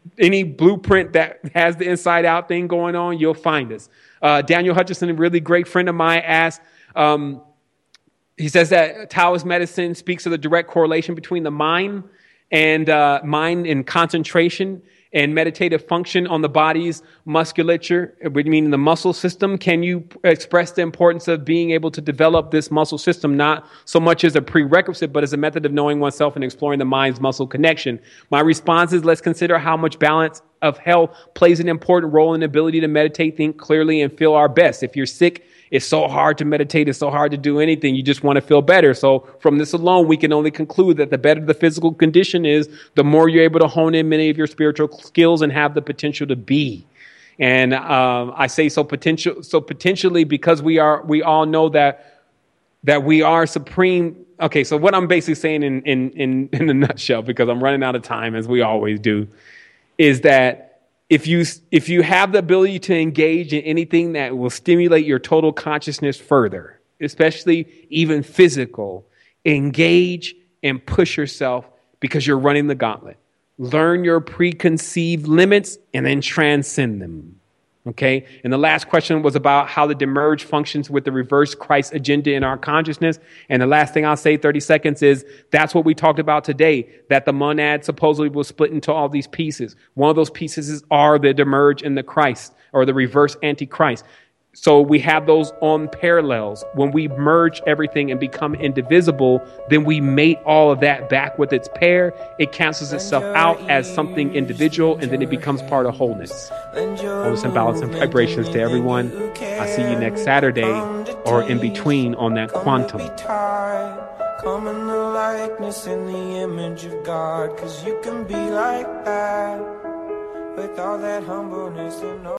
S5: blueprint that has the inside out thing going on, you'll find us. Daniel Hutchison, a really great friend of mine, asked, he says that Taoist medicine speaks of the direct correlation between the mind and concentration and meditative function on the body's musculature, meaning the muscle system. Can you express the importance of being able to develop this muscle system, not so much as a prerequisite, but as a method of knowing oneself and exploring the mind's muscle connection? My response is, let's consider how much balance of health plays an important role in the ability to meditate, think clearly, and feel our best. If you're sick, it's so hard to meditate. It's so hard to do anything. You just want to feel better. So from this alone, we can only conclude that the better the physical condition is, the more you're able to hone in many of your spiritual skills and have the potential to be. And I say potentially because we all know that we are supreme. Okay, so what I'm basically saying in a nutshell, because I'm running out of time as we always do, is that if you have the ability to engage in anything that will stimulate your total consciousness further, especially even physical, engage and push yourself because you're running the gauntlet. Learn your preconceived limits and then transcend them. Okay. And the last question was about how the demerge functions with the reverse Christ agenda in our consciousness. And the last thing I'll say, 30 seconds, is that's what we talked about today, that the monad supposedly will split into all these pieces. One of those pieces are the demerge and the Christ, or the reverse antichrist. So we have those on parallels. When we merge everything and become indivisible, then we mate all of that back with its pair. It cancels itself out as something individual, and then it becomes part of wholeness. Wholeness and balance and vibrations to everyone. I'll see you next Saturday or in between on that quantum.
S7: Come in the likeness and the image of God, 'cause you can be like that with all that humbleness and all